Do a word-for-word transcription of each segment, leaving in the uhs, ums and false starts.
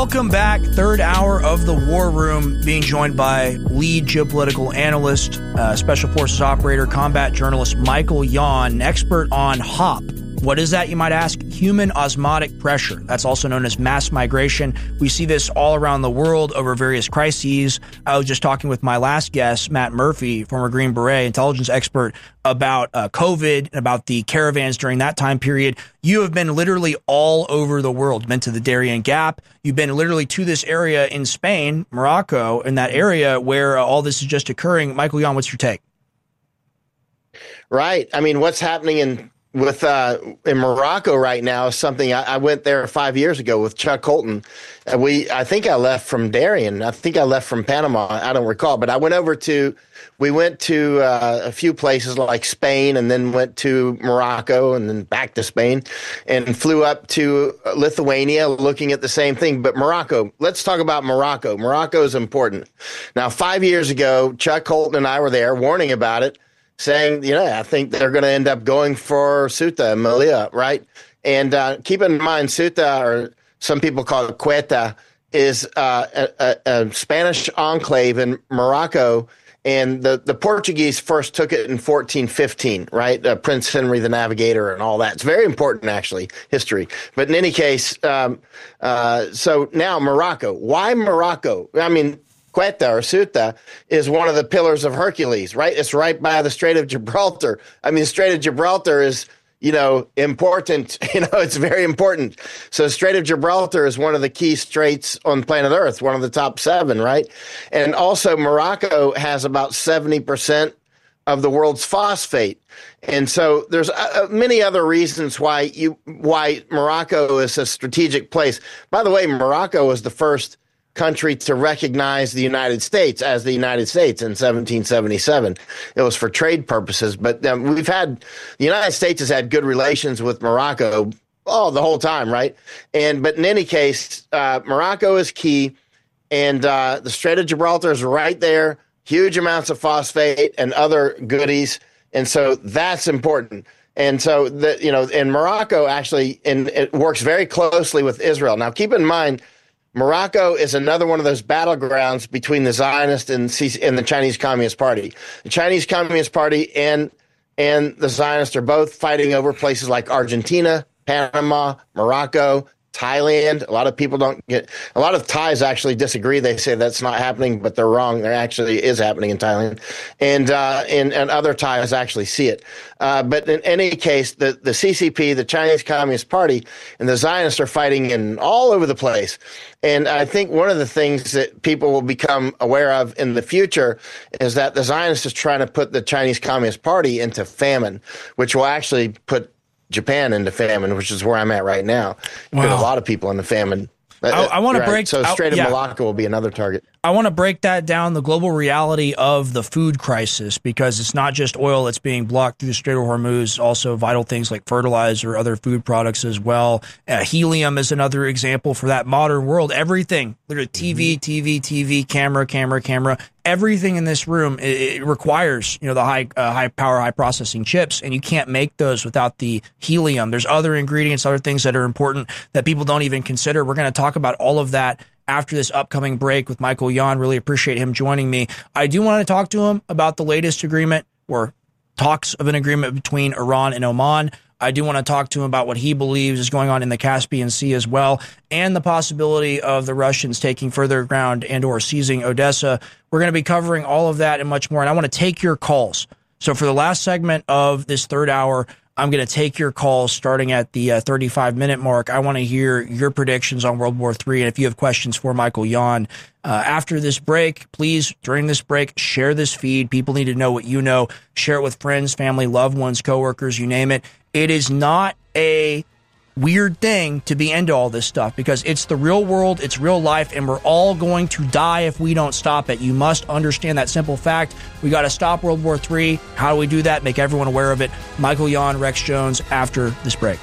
Welcome back. Third hour of the War Room, being joined by lead geopolitical analyst, uh, special forces operator, combat journalist Michael Yon, an expert on HOP. What is that, you might ask? Human osmotic pressure. That's also known as mass migration. We see this all around the world over various crises. I was just talking with my last guest, Matt Murphy, former Green Beret intelligence expert, about uh, COVID and about the caravans during that time period. You have been literally all over the world. You've been to the Darien Gap. You've been literally to this area in Spain, Morocco, in that area where uh, all this is just occurring. Michael Yon, what's your take? Right. I mean, what's happening in with uh, in Morocco right now is something I, I went there five years ago with Chuck Colton. And we, I think I left from Darien. I think I left from Panama. I don't recall, but I went over to, we went to uh, a few places like Spain, and then went to Morocco, and then back to Spain, and flew up to Lithuania looking at the same thing. But Morocco, let's talk about Morocco. Morocco is important. Now, five years ago, Chuck Colton and I were there warning about it, saying, you know, I think they're going to end up going for Ceuta and Melilla, right? And uh, keep in mind, Ceuta, or some people call it Quetta, is uh, a, a, a Spanish enclave in Morocco. And the, the Portuguese first took it in fourteen fifteen, right? Uh, Prince Henry the Navigator and all that. It's very important, actually, history. But in any case, um, uh, so now Morocco. Why Morocco? I mean, Quetta or Ceuta is one of the pillars of Hercules, right? It's right by the Strait of Gibraltar. I mean, the Strait of Gibraltar is, you know, important. You know, it's very important. So Strait of Gibraltar is one of the key straits on planet Earth, one of the top seven, right? And also Morocco has about seventy percent of the world's phosphate. And so there's uh, many other reasons why you why Morocco is a strategic place. By the way, Morocco was the first country to recognize the United States as the United States in seventeen seventy-seven. It was for trade purposes, but um, we've had, the United States has had good relations with Morocco all the whole time, right? And but in any case, uh, Morocco is key, and uh, the Strait of Gibraltar is right there, huge amounts of phosphate and other goodies, and so that's important. And so, the, you know, in Morocco, actually, and it works very closely with Israel. Now, keep in mind, Morocco is another one of those battlegrounds between the Zionist and, C- and the Chinese Communist Party. The Chinese Communist Party and and the Zionists are both fighting over places like Argentina, Panama, Morocco, Thailand. A lot of people don't get, a lot of Thais actually disagree. They say that's not happening, but they're wrong. There actually is happening in Thailand. And, uh, and, and other Thais actually see it. Uh, but in any case, the, the C C P, the Chinese Communist Party, and the Zionists are fighting in all over the place. And I think one of the things that people will become aware of in the future is that the Zionists is trying to put the Chinese Communist Party into famine, which will actually put Japan into famine, which is where I'm at right now. Wow. Put a lot of people into famine. I, I want right. to break. So Strait of yeah. Malacca will be another target. I want to break that down, the global reality of the food crisis, because it's not just oil that's being blocked through the Strait of Hormuz, also vital things like fertilizer, other food products as well. Uh, helium is another example for that modern world. Everything, literally T V, mm-hmm. T V, T V, camera, camera, camera, everything in this room, it, it requires, you know, the high, uh, high power, high processing chips, and you can't make those without the helium. There's other ingredients, other things that are important that people don't even consider. We're going to talk about all of that after this upcoming break with Michael Yon. Really appreciate him joining me. I do want to talk to him about the latest agreement, or talks of an agreement between Iran and Oman. I do want to talk to him about what he believes is going on in the Caspian Sea as well, and the possibility of the Russians taking further ground and or seizing Odessa. We're going to be covering all of that and much more, and I want to take your calls. So for the last segment of this third hour, I'm going to take your calls starting at the uh, thirty-five minute mark. I want to hear your predictions on World War Three. And if you have questions for Michael Yon, uh, after this break, please, during this break, share this feed. People need to know what you know. Share it with friends, family, loved ones, coworkers, you name it. It is not a weird thing to be into all this stuff, because it's the real world, it's real life, and we're all going to die if we don't stop it. You must understand that simple fact. We got to stop World War Three. How do we do that? Make everyone aware of it. Michael Yon, Rex Jones, after this break.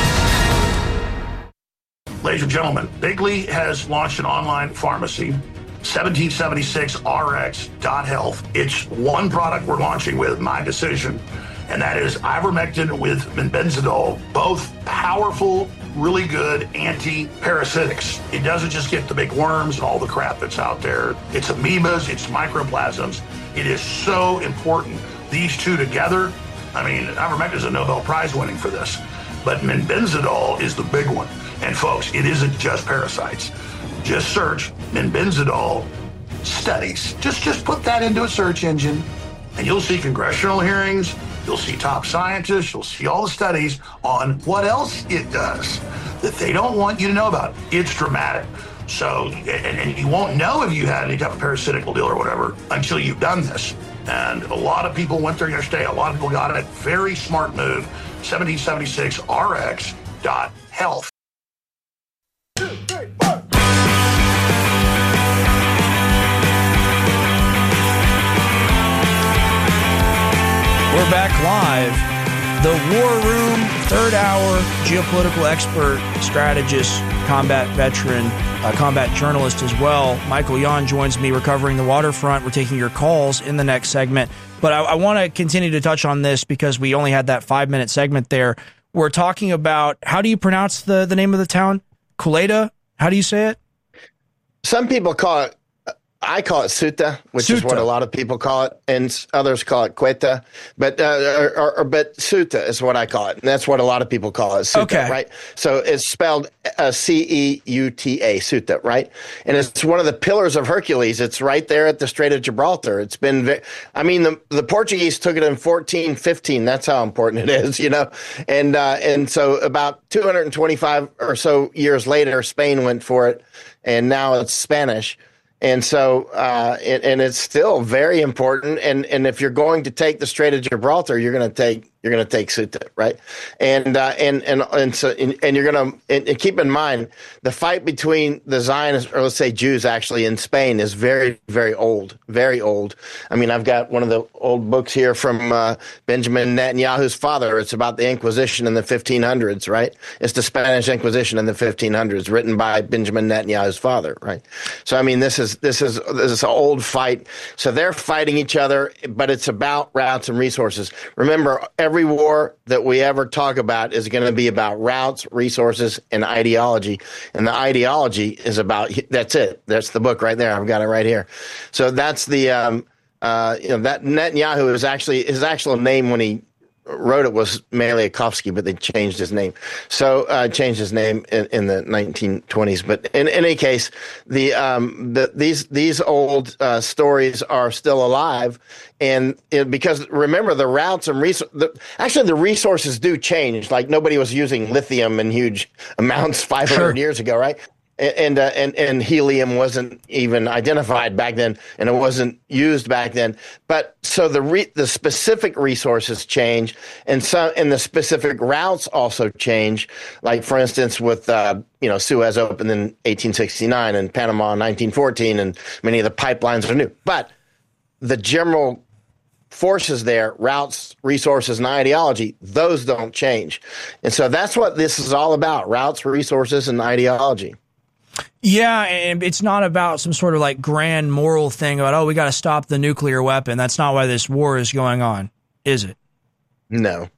Ladies and gentlemen, Bigley has launched an online pharmacy seventeen seventy-six R X dot health. It's one product we're launching with, my decision, and that is ivermectin with benzidol, both powerful, really good anti-parasitics. It doesn't just get the big worms and all the crap that's out there. It's amoebas, it's microplasms. It is so important. These two together, I mean, ivermectin is a Nobel Prize winning for this, but benzidol is the big one. And folks, it isn't just parasites. Just search benzidol studies. Just, just put that into a search engine and you'll see congressional hearings. You'll see top scientists. You'll see all the studies on what else it does that they don't want you to know about. It's dramatic. So, and, and you won't know if you had any type of parasitical deal or whatever until you've done this. And a lot of people went there yesterday. A lot of people got it. Very smart move. seventeen seventy-six R X dot health. Two, three, four. We're back live. The War Room, third hour, geopolitical expert, strategist, combat veteran, uh, combat journalist as well. Michael Yon joins me. We're covering the waterfront. We're taking your calls in the next segment. But I, I want to continue to touch on this because we only had that five-minute segment there. We're talking about, how do you pronounce the, the name of the town? Kuleda? How do you say it? Some people call it, I call it Suta, which Suta. is what a lot of people call it, and others call it Quetta. But uh, or, or, but Suta is what I call it, and that's what a lot of people call it. Suta, Okay. right? So it's spelled uh, C E U T A, Suta, right? And it's one of the pillars of Hercules. It's right there at the Strait of Gibraltar. It's been, ve- I mean, the the Portuguese took it in fourteen fifteen. That's how important it is, you know. And uh, and so about two hundred twenty-five or so years later, Spain went for it, and now it's Spanish. And so, uh, and, and it's still very important. And, and if you're going to take the Strait of Gibraltar, you're going to take, you're going to take Ceuta, right? And, uh, and, and, and so, and, and you're going to, and, and keep in mind, the fight between the Zionists, or let's say Jews actually, in Spain is very, very old, very old. I mean, I've got one of the old books here from, uh, Benjamin Netanyahu's father. It's about the Inquisition in the fifteen hundreds, right? It's the Spanish Inquisition in the fifteen hundreds, written by Benjamin Netanyahu's father, right? So, I mean, this is, This is this is an old fight. So they're fighting each other, but it's about routes and resources. Remember, every war that we ever talk about is going to be about routes, resources, and ideology. And the ideology is about, that's it. That's the book right there. I've got it right here. So that's the, um, uh, you know, that Netanyahu is actually, his actual name when he wrote it was Meliakovsky, but they changed his name. So uh, changed his name in, in the nineteen twenties. But in, in any case, the um, the these these old uh, stories are still alive, and it, because remember the routes and resources. Actually, the resources do change. Like nobody was using lithium in huge amounts five hundred Sure. years ago, right? And, uh, and and helium wasn't even identified back then, and it wasn't used back then. But so the re- the specific resources change, and some and the specific routes also change. Like for instance, with uh, you know Suez opened in eighteen sixty-nine and Panama in nineteen fourteen, and many of the pipelines are new. But the general forces there, routes, resources, and ideology, those don't change. And so that's what this is all about: routes, resources, and ideology. Yeah, and it's not about some sort of like grand moral thing about, oh, we got to stop the nuclear weapon. That's not why this war is going on, is it? No,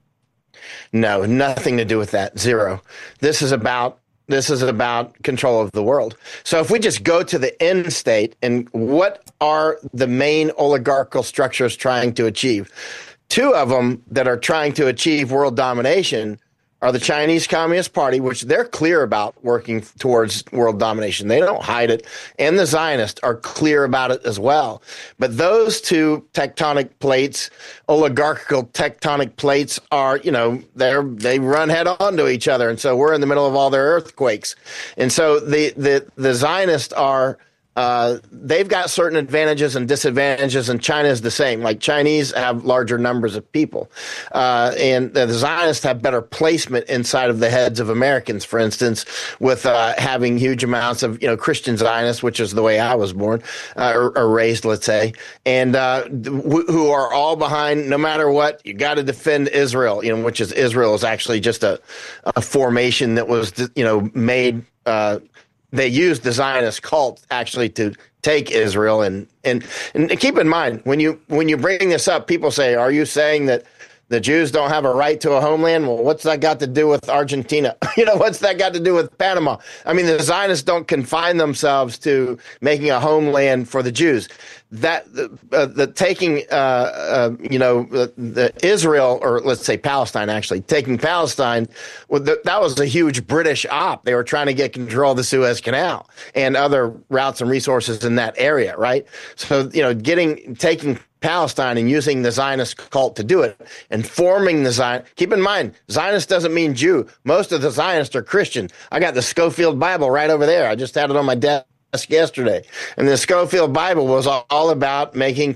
no, nothing to do with that. Zero. This is about this is about control of the world. So if we just go to the end state, and what are the main oligarchical structures trying to achieve? Two of them that are trying to achieve world domination are the Chinese Communist Party, which they're clear about working towards world domination. They don't hide it. And the Zionists are clear about it as well. But those two tectonic plates, oligarchical tectonic plates, are, you know, they're, they run head on to each other. And so we're in the middle of all their earthquakes. And so the, the, the Zionists are, Uh, they've got certain advantages and disadvantages, and China is the same. Like Chinese have larger numbers of people, uh, and the Zionists have better placement inside of the heads of Americans, for instance, with uh, having huge amounts of, you know, Christian Zionists, which is the way I was born uh, or, or raised, let's say, and uh, wh- who are all behind, no matter what, you got to defend Israel, you know, which is Israel is actually just a, a formation that was, you know, made uh, they used the Zionist cult actually to take Israel. And, and, and keep in mind, when you, when you bring this up, people say, are you saying that the Jews don't have a right to a homeland? Well, what's that got to do with Argentina? You know, what's that got to do with Panama? I mean, the Zionists don't confine themselves to making a homeland for the Jews. That uh, the taking, uh, uh, you know, the, the Israel, or let's say Palestine, actually taking Palestine, well, the, that was a huge British op. They were trying to get control of the Suez Canal and other routes and resources in that area, right? So, you know, getting taking Palestine and using the Zionist cult to do it and forming the Zion. Keep in mind, Zionist doesn't mean Jew. Most of the Zionists are Christian. I got the Schofield Bible right over there. I just had it on my desk yesterday. And the Schofield Bible was all about making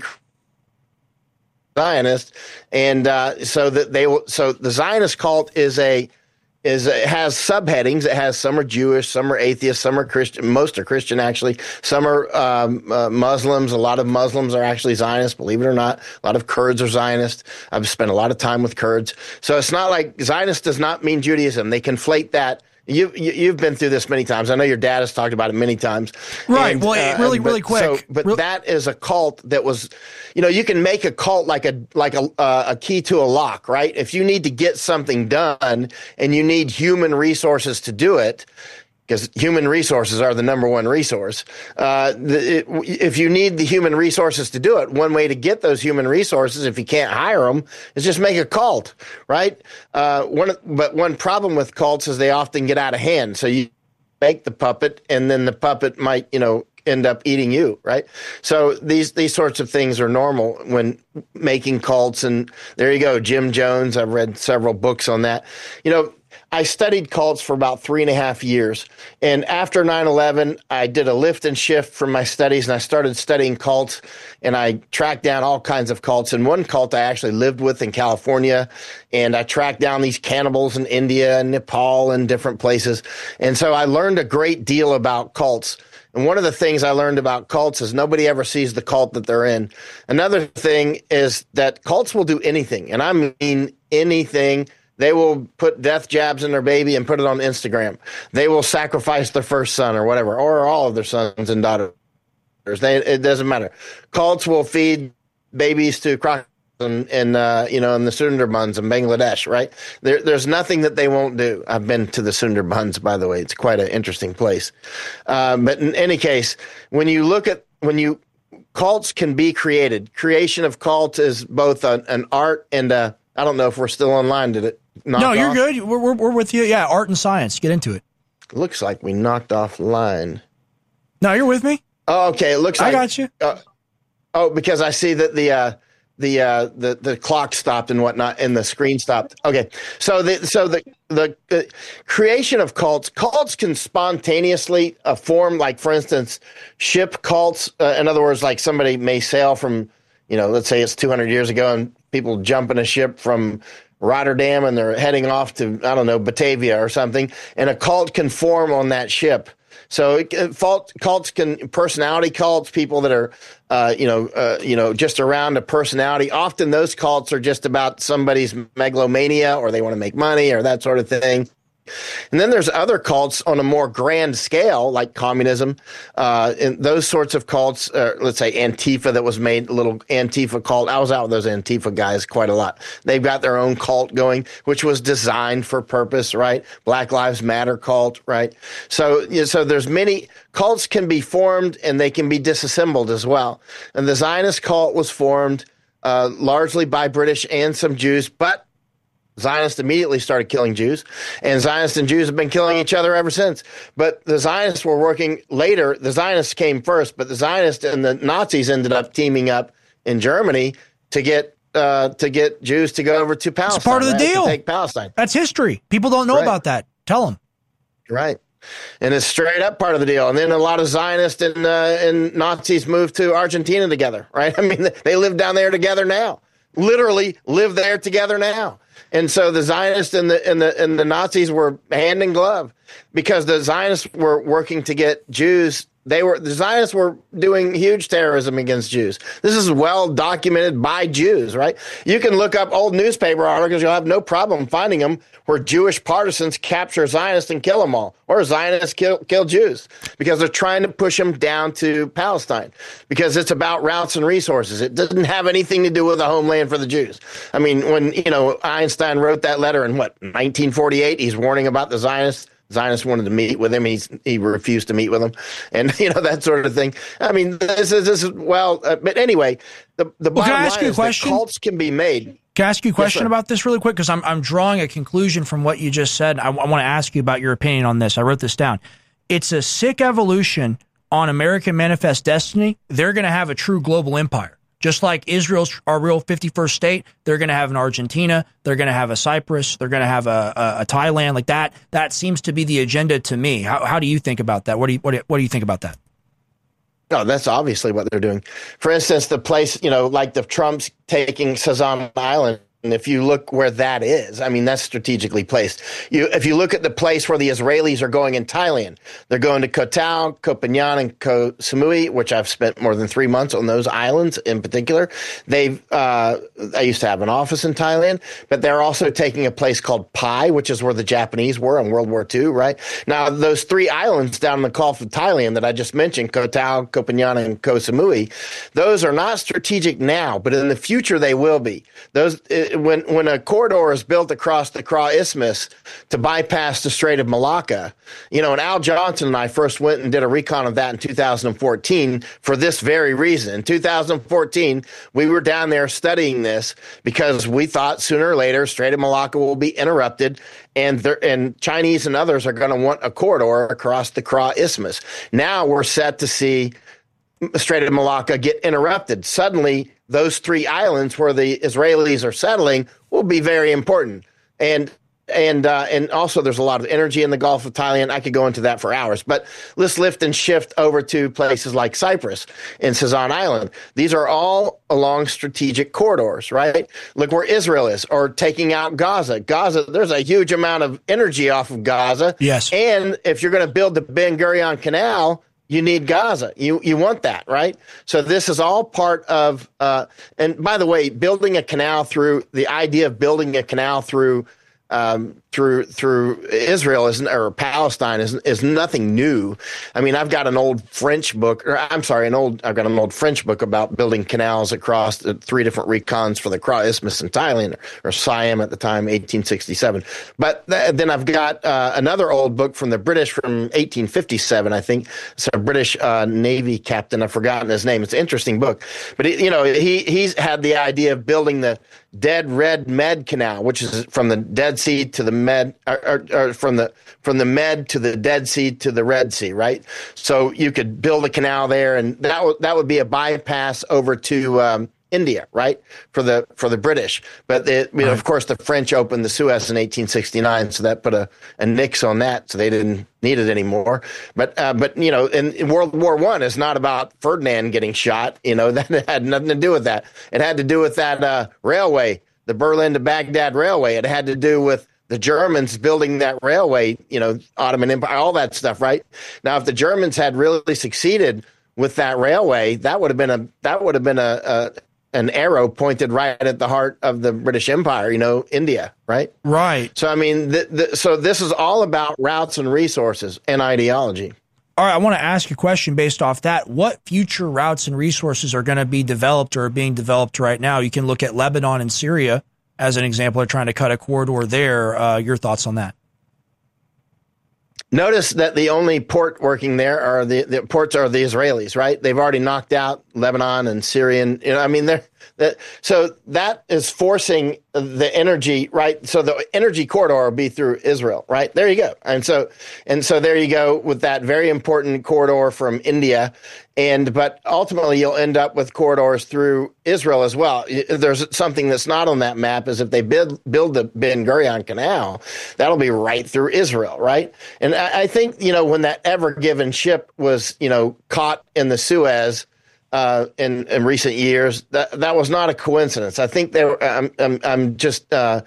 Zionists. And uh, so that they will, so the Zionist cult is a, is it has subheadings. It has some are Jewish, some are atheists, some are Christian. Most are Christian, actually. Some are um, uh, Muslims. A lot of Muslims are actually Zionists, believe it or not. A lot of Kurds are Zionists. I've spent a lot of time with Kurds. So it's not like Zionist does not mean Judaism. They conflate that. You, you, you've been through this many times. I know your dad has talked about it many times. Right. And, well, uh, really, but, really quick. So, but Real- that is a cult that was, you know, you can make a cult like a like a uh, a key to a lock, right? If you need to get something done and you need human resources to do it, because human resources are the number one resource. Uh, the, it, if you need the human resources to do it, one way to get those human resources, if you can't hire them, is just make a cult, right? Uh, one, but one problem with cults is they often get out of hand. So you make the puppet, and then the puppet might, you know, end up eating you, right? So these these sorts of things are normal when making cults. And there you go, Jim Jones. I've read several books on that. You know, I studied cults for about three and a half years. And after nine eleven, I did a lift and shift from my studies, and I started studying cults, and I tracked down all kinds of cults. And one cult I actually lived with in California, and I tracked down these cannibals in India and Nepal and different places. And so I learned a great deal about cults. And one of the things I learned about cults is nobody ever sees the cult that they're in. Another thing is that cults will do anything, and I mean anything. They will put death jabs in their baby and put it on Instagram. They will sacrifice their first son or whatever, or all of their sons and daughters. They, it doesn't matter. Cults will feed babies to crocodiles and, and uh, you know, in the Sundarbans in Bangladesh, right? There, there's nothing that they won't do. I've been to the Sundarbans, by the way. It's quite an interesting place. Um, but in any case, when you look at, when you, cults can be created. Creation of cults is both an, an art and a, I don't know if we're still online. Did it knock No, you're off? good. We're, we're, we're with you. Yeah, art and science. Get into it. Looks like we knocked off line. No, you're with me. Oh, okay. It looks I like got you. Uh, oh, because I see that the uh, the uh, the the clock stopped and whatnot, and the screen stopped. Okay, so the so the the, the creation of cults, cults can spontaneously uh, form. Like, for instance, ship cults. Uh, in other words, like somebody may sail from, you know, let's say it's two hundred years ago, and people jump in a ship from Rotterdam and they're heading off to, I don't know, Batavia or something, and a cult can form on that ship. So it, it, cults can, personality cults, people that are, uh, you know, uh, you know, just around a personality. Often those cults are just about somebody's megalomania, or they want to make money, or that sort of thing. And then there's other cults on a more grand scale, like communism, uh, and those sorts of cults. Uh, let's say Antifa, that was made, a little Antifa cult. I was out with those Antifa guys quite a lot. They've got their own cult going, which was designed for purpose, right? Black Lives Matter cult, right? So, you know, so there's many cults can be formed, and they can be disassembled as well. And the Zionist cult was formed uh, largely by British and some Jews, but Zionists immediately started killing Jews, and Zionists and Jews have been killing each other ever since. But the Zionists were working later. The Zionists came first, but the Zionists and the Nazis ended up teaming up in Germany to get uh, to get Jews to go over to Palestine. It's part of the right? deal. To take Palestine. That's history. People don't know Right. about that. Tell them. Right. And it's straight up part of the deal. And then a lot of Zionists and, uh, and Nazis moved to Argentina together, right? I mean, they live down there together now. Literally live there together now. And so the Zionists and the and the and the Nazis were hand in glove. because the Zionists were working to get Jews. They were the Zionists were doing huge terrorism against Jews. This is well documented by Jews, right? You can look up old newspaper articles. You'll have no problem finding them where Jewish partisans capture Zionists and kill them all, or Zionists kill, kill Jews because they're trying to push them down to Palestine because it's about routes and resources. It doesn't have anything to do with a homeland for the Jews. I mean, when, you know, Einstein wrote that letter in what, nineteen forty-eight, he's warning about the Zionists. Zionists wanted to meet with him. He's, he refused to meet with them, and you know that sort of thing. I mean, this is this is well, uh, but anyway, the the well, bottom can I ask line you a is question? that cults can be made. Can I ask you a question Yes, about this really quick? Because I'm I'm drawing a conclusion from what you just said. I, I want to ask you about your opinion on this. I wrote this down. It's a sick evolution on American Manifest Destiny. They're going to have a true global empire. Just like Israel's our real fifty-first state, they're going to have an Argentina, they're going to have a Cyprus, they're going to have a, a, a Thailand like that. That seems to be the agenda to me. How, how do you think about that? What do you what do you, what do you think about that? No, that's obviously what they're doing. For instance, the place, you know, like the Trumps taking Sazan Island. And if you look where that is, I mean, that's strategically placed. You, if you look at the place where the Israelis are going in Thailand, they're going to Koh Tao, Koh Phangan, and Koh Samui, which I've spent more than three months on those islands in particular. They've, uh, I used to have an office in Thailand, but they're also taking a place called Pai, which is where the Japanese were in World War Two, right? Now, those three islands down in the Gulf of Thailand that I just mentioned, Koh Tao, Koh Phangan, and Koh Samui, those are not strategic now, but in the future they will be. Those, When when a corridor is built across the Kra Isthmus to bypass the Strait of Malacca, you know, and Al Johnson and I first went and did a recon of that in two thousand fourteen for this very reason. In two thousand fourteen, we were down there studying this because we thought sooner or later Strait of Malacca will be interrupted, and there, and Chinese and others are going to want a corridor across the Kra Isthmus. Now we're set to see Strait of Malacca get interrupted. Suddenly, those three islands where the Israelis are settling will be very important. And and uh, and also there's a lot of energy in the Gulf of Thailand. I could go into that for hours. But let's lift and shift over to places like Cyprus and Sazan Island. These are all along strategic corridors, right? Look where Israel is, or taking out Gaza. Gaza, there's a huge amount of energy off of Gaza. Yes. And if you're going to build the Ben Gurion Canal, you need Gaza. You you want that, right? So this is all part of, uh, and by the way, building a canal through, the idea of building a canal through um, through through Israel is, or Palestine is is nothing new. I mean, I've got an old French book, or I'm sorry, an old I've got an old French book about building canals across the three different recons for the Kra Isthmus in Thailand, or Siam at the time, eighteen sixty-seven. But th- then I've got uh, another old book from the British from eighteen fifty-seven, I think. It's a British uh, Navy captain. I've forgotten his name. It's an interesting book. But, it, you know, he he's had the idea of building the Dead Red Med Canal, which is from the Dead Sea to the Med, or, or, or from the from the Med to the Dead Sea to the Red Sea, right? So you could build a canal there, and that would that would be a bypass over to um, India, right? For the for the British, but it, you know, of course the French opened the Suez in eighteen sixty-nine, so that put a, a nix on that, so they didn't need it anymore. But uh, but you know, in, in World War One, it's not about Ferdinand getting shot. You know, that had nothing to do with that. It had to do with that uh, railway, the Berlin to Baghdad railway. It had to do with the Germans building that railway. You know, Ottoman Empire, all that stuff, right? Now, if the Germans had really succeeded with that railway, that would have been a that would have been a, a an arrow pointed right at the heart of the British Empire, you know, India, right? Right. So, I mean, th- th- so this is all about routes and resources and ideology. All right, I want to ask you a question based off that. What future routes and resources are going to be developed or are being developed right now? You can look at Lebanon and Syria as an example. They're trying to cut a corridor there. Uh, your thoughts on that? Notice that the only port working there are the, the ports are the Israelis, right? They've already knocked out Lebanon and Syrian. You know, I mean, they're that. So that is forcing the energy, right? So the energy corridor will be through Israel, right? There you go. And so, and so there you go with that very important corridor from India. And, but ultimately you'll end up with corridors through Israel as well. There's something that's not on that map is if they build, build the Ben Gurion Canal, that'll be right through Israel, right? And I, I think, you know, when that Ever Given ship was, you know, caught in the Suez, Uh, in, in recent years, that that was not a coincidence. I think they were, I'm, I'm, I'm just uh,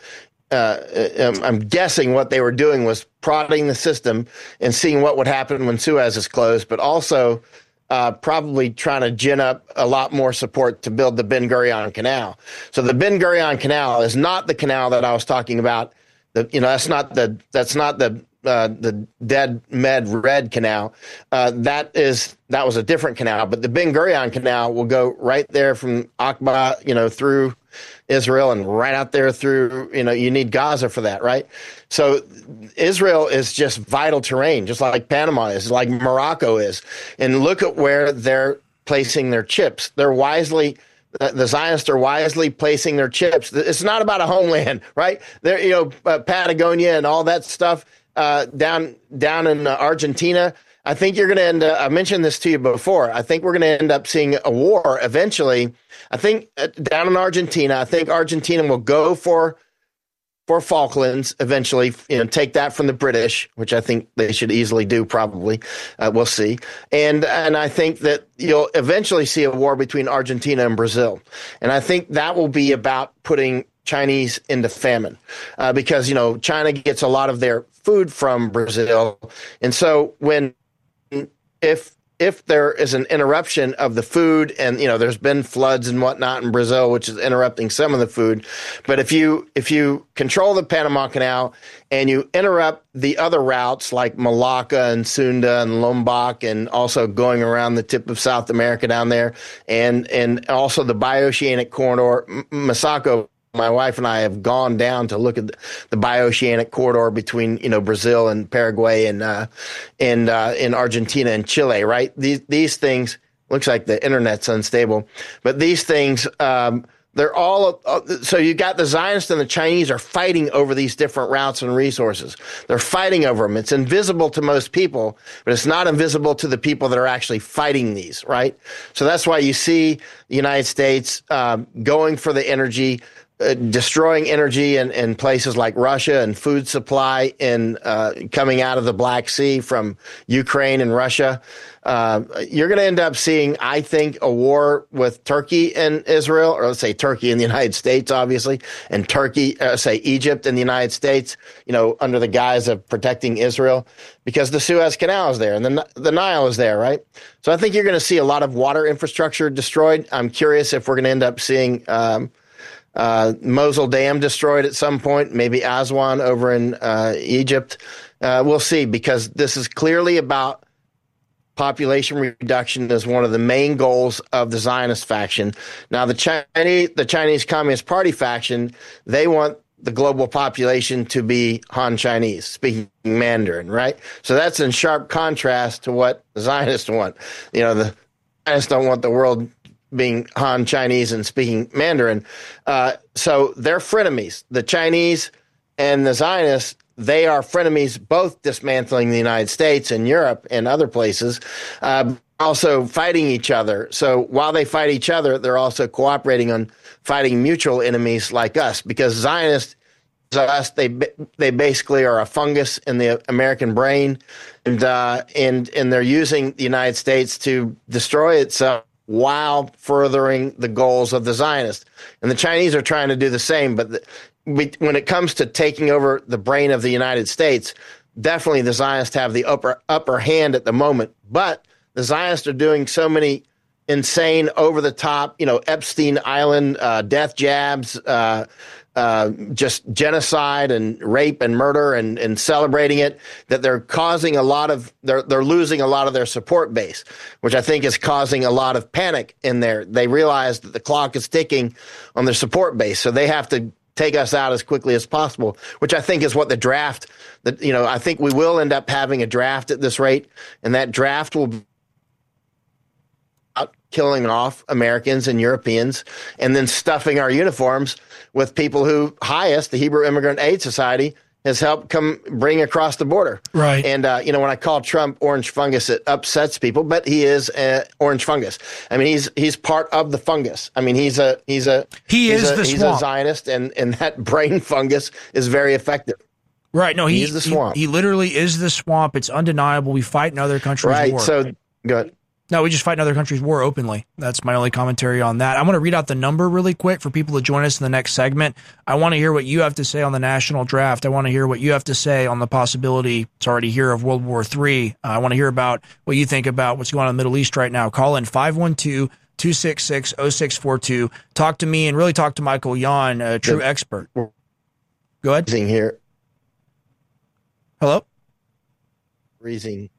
uh, I'm, I'm guessing what they were doing was prodding the system and seeing what would happen when Suez is closed, but also uh, probably trying to gin up a lot more support to build the Ben Gurion Canal. So the Ben Gurion Canal is not the canal that I was talking about. The, you know, that's not the that's not the uh, the Dead Med Red Canal. Uh, that is that was a different canal, but the Ben Gurion Canal will go right there from Aqaba, you know, through Israel and right out there through, you know, you need Gaza for that, right? So Israel is just vital terrain, just like Panama is, like Morocco is. And look at where they're placing their chips. They're wisely, the Zionists are wisely placing their chips. It's not about a homeland, right? They're, you know, uh, Patagonia and all that stuff uh, down, down in uh, Argentina. I think you're going to end up, I mentioned this to you before. I think we're going to end up seeing a war eventually. I think uh, down in Argentina, I think Argentina will go for for Falklands eventually, you know, take that from the British, which I think they should easily do probably. Uh, we'll see. And and I think that you'll eventually see a war between Argentina and Brazil. And I think that will be about putting Chinese into famine uh, because, you know, China gets a lot of their food from Brazil. And so when if if there is an interruption of the food and, you know, there's been floods and whatnot in Brazil, which is interrupting some of the food. But if you if you control the Panama Canal and you interrupt the other routes like Malacca and Sunda and Lombok and also going around the tip of South America down there and, and also the bioceanic corridor, Masako, my wife and I have gone down to look at the bioceanic corridor between, you know, Brazil and Paraguay and uh, and uh, in Argentina and Chile. Right? These these things looks like the internet's unstable, but these things um, they're all. Uh, so you got the Zionists and the Chinese are fighting over these different routes and resources. They're fighting over them. It's invisible to most people, but it's not invisible to the people that are actually fighting these. Right? So that's why you see the United States um, going for the energy. Uh, destroying energy in, in places like Russia and food supply in uh, coming out of the Black Sea from Ukraine and Russia. Uh, you're going to end up seeing, I think, a war with Turkey and Israel, or let's say Turkey and the United States, obviously, and Turkey, uh, say Egypt and the United States, you know, under the guise of protecting Israel, because the Suez Canal is there and the, the Nile is there, right? So I think you're going to see a lot of water infrastructure destroyed. I'm curious if we're going to end up seeing um, Uh, Mosul Dam destroyed at some point, maybe Aswan over in uh, Egypt. Uh, we'll see, because this is clearly about population reduction as one of the main goals of the Zionist faction. Now, the Chinese, the Chinese Communist Party faction, they want the global population to be Han Chinese, speaking Mandarin, right? So that's in sharp contrast to what the Zionists want. You know, the Zionists don't want the world being Han Chinese and speaking Mandarin. Uh, so they're frenemies. The Chinese and the Zionists, they are frenemies, both dismantling the United States and Europe and other places, uh, also fighting each other. So while they fight each other, they're also cooperating on fighting mutual enemies like us, because Zionists, us, they they basically are a fungus in the American brain, and uh, and and they're using the United States to destroy itself while furthering the goals of the Zionists. And the Chinese are trying to do the same. But the, we, when it comes to taking over the brain of the United States, definitely the Zionists have the upper upper hand at the moment. But the Zionists are doing so many insane, over-the-top, you know, Epstein Island uh, death jabs, uh, uh, just genocide and rape and murder and, and celebrating it, that they're causing a lot of, they're, they're losing a lot of their support base, which I think is causing a lot of panic in there. They realize that the clock is ticking on their support base, so they have to take us out as quickly as possible, which I think is what the draft, that, you know, I think we will end up having a draft at this rate, and that draft will be killing off Americans and Europeans and then stuffing our uniforms with people who highest, the Hebrew Immigrant Aid Society, has helped come bring across the border. Right. And, uh, you know, when I call Trump orange fungus, it upsets people, but he is uh, orange fungus. I mean, he's he's part of the fungus. I mean, he's a he's a he he's is a, the he's swamp. a Zionist, and, and that brain fungus is very effective. Right. No, he, he's the swamp. He, he literally is the swamp. It's undeniable. We fight in other countries' Right. war. So, go ahead. No, we just fight another country's war openly. That's my only commentary on that. I want to read out the number really quick for people to join us in the next segment. I want to hear what you have to say on the national draft. I want to hear what you have to say on the possibility, it's already here, of World War Three. Uh, I want to hear about what you think about what's going on in the Middle East right now. Call in five one two, two six six, zero six four two. Talk to me and really talk to Michael Yon, a true the, expert. Go ahead. Here. Hello? Freezing.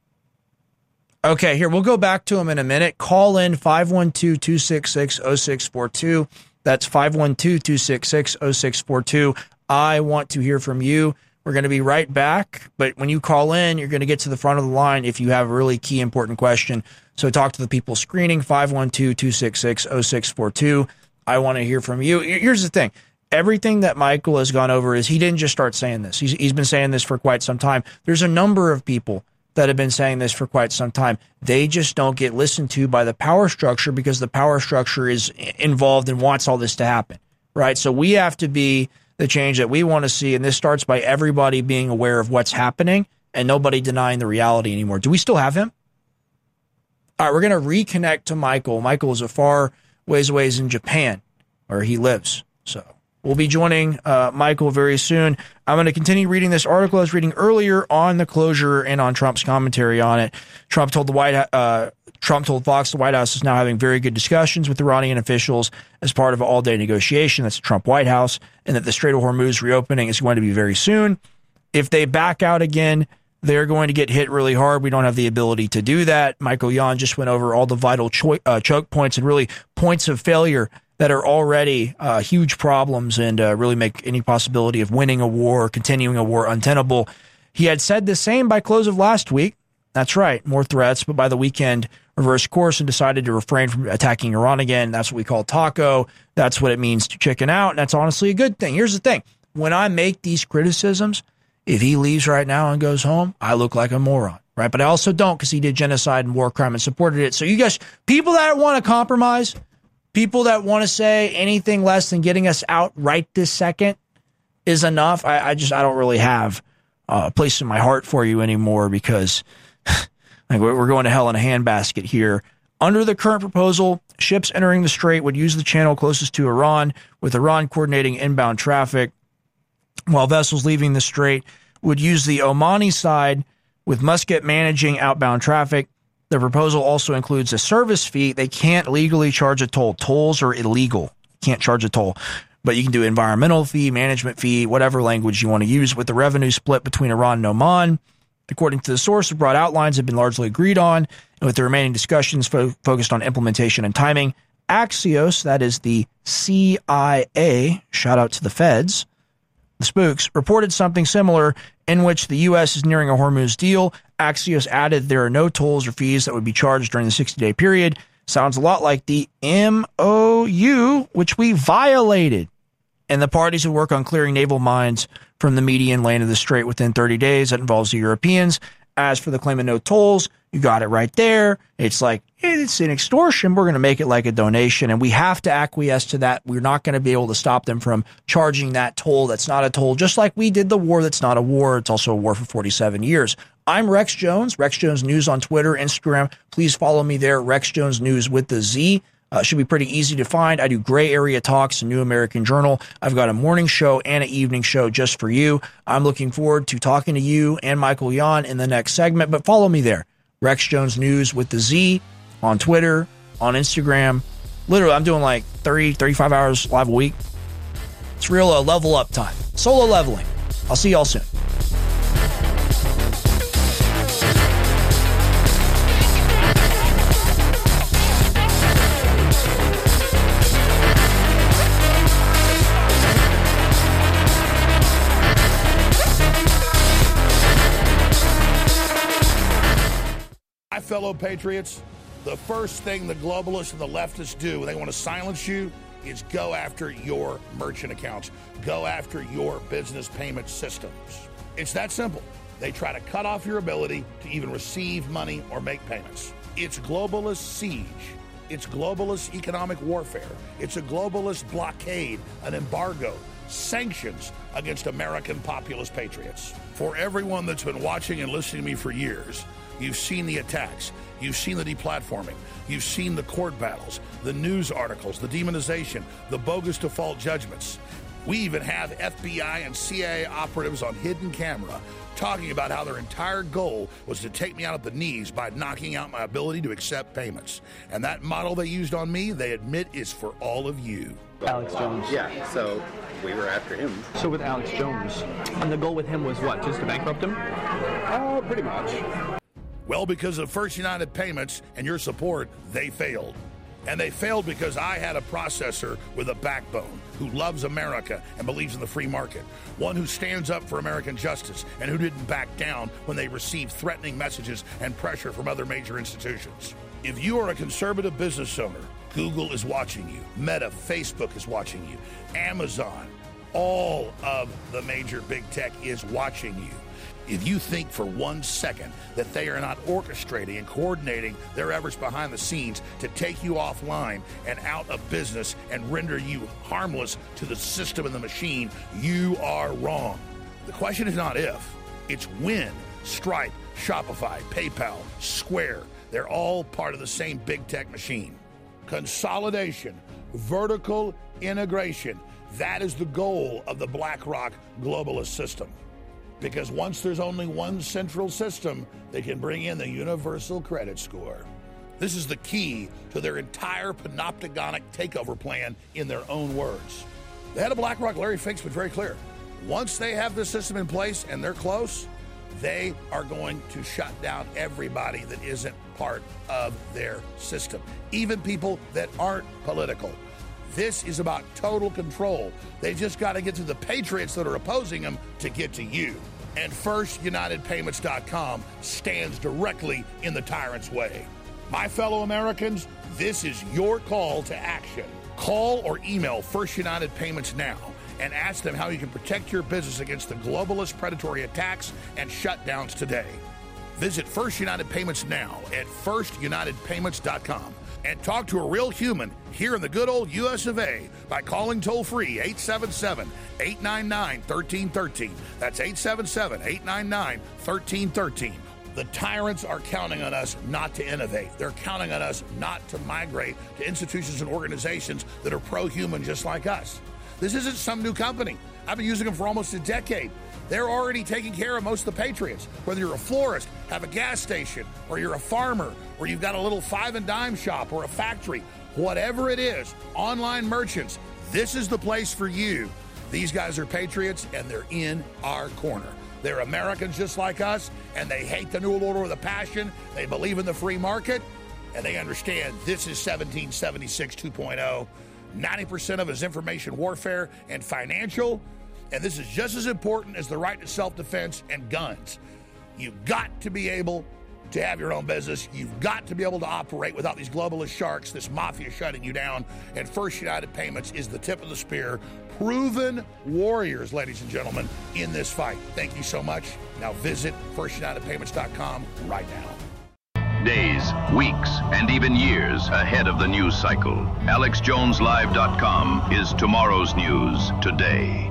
Okay, here, we'll go back to him in a minute. Call in five one two, two six six, zero six four two. That's five one two, two six six, zero six four two. I want to hear from you. We're going to be right back, but when you call in, you're going to get to the front of the line if you have a really key, important question. So talk to the people screening, five one two, two six six, zero six four two. I want to hear from you. Here's the thing. Everything that Michael has gone over is he didn't just start saying this. He's, he's been saying this for quite some time. There's a number of people that have been saying this for quite some time. They just don't get listened to by the power structure because the power structure is involved and wants all this to happen, right? So we have to be the change that we want to see, and this starts by everybody being aware of what's happening and nobody denying the reality anymore. Do we still have him? All right, we're going to reconnect to Michael. Michael is a far ways away in Japan, where he lives, so we'll be joining uh, Michael very soon. I'm going to continue reading this article I was reading earlier on the closure and on Trump's commentary on it. Trump told the White uh, Trump told Fox the White House is now having very good discussions with Iranian officials as part of an all-day negotiation. That's the Trump White House, and that the Strait of Hormuz reopening is going to be very soon. If they back out again, they're going to get hit really hard. We don't have the ability to do that. Michael Yon just went over all the vital cho- uh, choke points and really points of failure that are already uh, huge problems and uh, really make any possibility of winning a war or continuing a war untenable. He had said the same by close of last week. That's right, more threats, but by the weekend, reversed course and decided to refrain from attacking Iran again. That's what we call taco. That's what it means to chicken out, and that's honestly a good thing. Here's the thing. When I make these criticisms, if he leaves right now and goes home, I look like a moron, right? But I also don't because he did genocide and war crime and supported it. So you guys, people that want to compromise, people that want to say anything less than getting us out right this second is enough. I, I just, I don't really have uh, a place in my heart for you anymore because like we're going to hell in a handbasket here. Under the current proposal, ships entering the strait would use the channel closest to Iran, with Iran coordinating inbound traffic, while vessels leaving the strait would use the Omani side, with Muscat managing outbound traffic. The proposal also includes a service fee. They can't legally charge a toll. Tolls are illegal. You can't charge a toll. But you can do environmental fee, management fee, whatever language you want to use, with the revenue split between Iran and Oman. According to the source, the broad outlines have been largely agreed on, and with the remaining discussions fo- focused on implementation and timing. Axios, that is the C I A, shout out to the feds, the spooks, reported something similar in which the U S is nearing a Hormuz deal. Axios added there are no tolls or fees that would be charged during the sixty-day period. Sounds a lot like the M O U, which we violated. And the parties would work on clearing naval mines from the median lane of the strait within thirty days. That involves the Europeans. As for the claim of no tolls, you got it right there. It's like, it's an extortion. We're going to make it like a donation, and we have to acquiesce to that. We're not going to be able to stop them from charging that toll that's not a toll, just like we did the war that's not a war. It's also a war for forty-seven years. I'm Rex Jones, Rex Jones News on Twitter, Instagram. Please follow me there, Rex Jones News with the Z. Uh, should be pretty easy to find. I do Gray Area Talks, a New American Journal. I've got a morning show and an evening show just for you. I'm looking forward to talking to you and Michael Yon in the next segment, but follow me there. Rex Jones News with the Z on Twitter, on Instagram. Literally, I'm doing like thirty, thirty-five hours live a week. It's real uh, level up time. Solo leveling. I'll see y'all soon. Fellow patriots, the first thing the globalists and the leftists do when they want to silence you is go after your merchant accounts, go after your business payment systems. It's that simple. They try to cut off your ability to even receive money or make payments. It's globalist siege. It's globalist economic warfare. It's a globalist blockade, an embargo, sanctions, against American populist patriots. For everyone that's been watching and listening to me for years, you've seen the attacks, you've seen the deplatforming, you've seen the court battles, the news articles, the demonization, the bogus default judgments. We even have F B I and C I A operatives on hidden camera talking about how their entire goal was to take me out at the knees by knocking out my ability to accept payments. And that model they used on me, they admit, is for all of you. Alex Jones. Yeah, so we were after him. So with Alex Jones, and the goal with him was what, just to bankrupt him? Oh, pretty much. Well, because of First United Payments and your support, they failed. And they failed because I had a processor with a backbone who loves America and believes in the free market. One who stands up for American justice and who didn't back down when they received threatening messages and pressure from other major institutions. If you are a conservative business owner, Google is watching you. Meta, Facebook is watching you. Amazon, all of the major big tech is watching you. If you think for one second that they are not orchestrating and coordinating their efforts behind the scenes to take you offline and out of business and render you harmless to the system and the machine, you are wrong. The question is not if, it's when. Stripe, Shopify, PayPal, Square, they're all part of the same big tech machine. Consolidation, vertical integration, that is the goal of the BlackRock globalist system. Because once there's only one central system, they can bring in the universal credit score. This is the key to their entire panopticonic takeover plan in their own words. The head of BlackRock, Larry Fink's been very clear. Once they have this system in place and they're close, they are going to shut down everybody that isn't part of their system, even people that aren't political. This is about total control. They just got to get to the patriots that are opposing them to get to you. And First United Payments dot com stands directly in the tyrant's way. My fellow Americans, this is your call to action. Call or email First United Payments now and ask them how you can protect your business against the globalist predatory attacks and shutdowns today. Visit First United Payments now at First United Payments dot com. And talk to a real human here in the good old U S of A by calling toll-free eight seven seven, eight nine nine, one three one three. That's eight seven seven, eight nine nine, one three one three. The tyrants are counting on us not to innovate. They're counting on us not to migrate to institutions and organizations that are pro-human just like us. This isn't some new company. I've been using them for almost a decade. They're already taking care of most of the patriots. Whether you're a florist, have a gas station, or you're a farmer, or you've got a little five and dime shop or a factory, whatever it is, online merchants, this is the place for you. These guys are patriots, and they're in our corner. They're Americans just like us, and they hate the New World Order with a passion. They believe in the free market, and they understand this is seventeen seventy-six two point oh. ninety percent of it is information warfare and financial. And this is just as important as the right to self-defense and guns. You've got to be able to have your own business. You've got to be able to operate without these globalist sharks, this mafia shutting you down. And First United Payments is the tip of the spear. Proven warriors, ladies and gentlemen, in this fight. Thank you so much. Now visit First United Payments dot com right now. Days, weeks, and even years ahead of the news cycle. Alex Jones Live dot com is tomorrow's news today.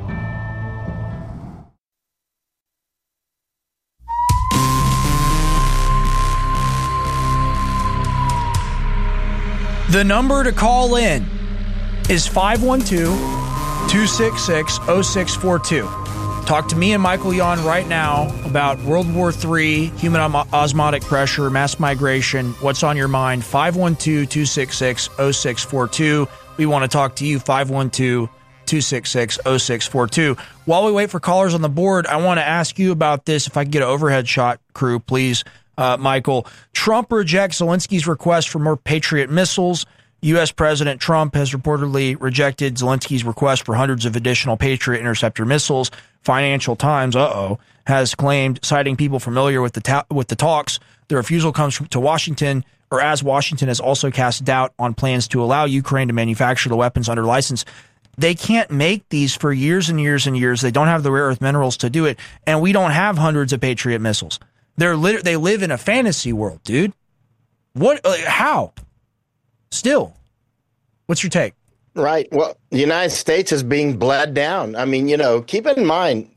The number to call in is five one two, two six six, zero six four two. Talk to me and Michael Yon right now about World War Three, human osmotic pressure, mass migration. What's on your mind? five one two, two six six, zero six four two. We want to talk to you, five one two, two six six, zero six four two. While we wait for callers on the board, I want to ask you about this. If I can get an overhead shot, crew, please. Uh, Michael, Trump rejects Zelensky's request for more Patriot missiles. U S. President Trump has reportedly rejected Zelensky's request for hundreds of additional Patriot interceptor missiles. Financial Times, uh-oh, has claimed, citing people familiar with the ta- with the talks, the refusal comes from, to Washington, or as Washington has also cast doubt on plans to allow Ukraine to manufacture the weapons under license. They can't make these for years and years and years. They don't have the rare earth minerals to do it, and we don't have hundreds of Patriot missiles. They're lit- they live in a fantasy world, dude. What? Uh, how? Still, what's your take? Right. Well, the United States is being bled down. I mean, you know, keep in mind,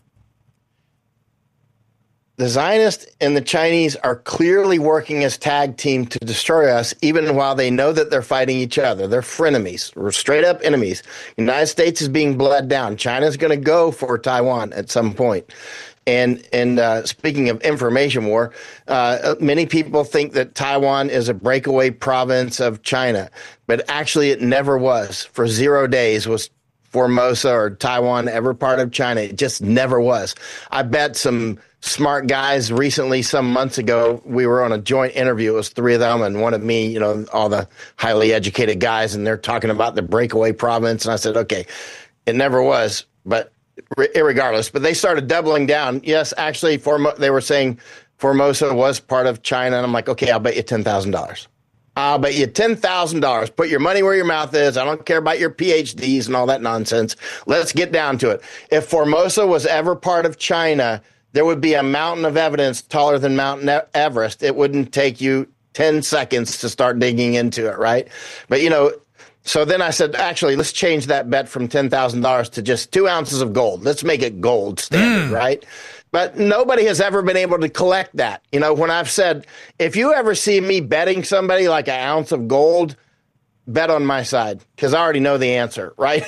the Zionists and the Chinese are clearly working as tag team to destroy us, even while they know that they're fighting each other. They're frenemies. We're straight up enemies. The United States is being bled down. China's going to go for Taiwan at some point. And and uh, speaking of information war, uh, many people think that Taiwan is a breakaway province of China, but actually it never was. For zero days was Formosa or Taiwan ever part of China. It just never was. I bet some smart guys recently, some months ago, we were on a joint interview. It was three of them and one of me, you know, all the highly educated guys, and they're talking about the breakaway province. And I said, okay, it never was, but irregardless, but they started doubling down. Yes, actually, Formo- they were saying Formosa was part of China. And I'm like, okay, I'll bet you ten thousand dollars. I'll bet you ten thousand dollars. Put your money where your mouth is. I don't care about your P H Ds and all that nonsense. Let's get down to it. If Formosa was ever part of China, there would be a mountain of evidence taller than Mount Everest. It wouldn't take you ten seconds to start digging into it, right? But, you know, so then I said, actually, let's change that bet from ten thousand dollars to just two ounces of gold. Let's make it gold standard, mm. right? But nobody has ever been able to collect that. You know, when I've said, if you ever see me betting somebody like an ounce of gold, bet on my side, because I already know the answer, right?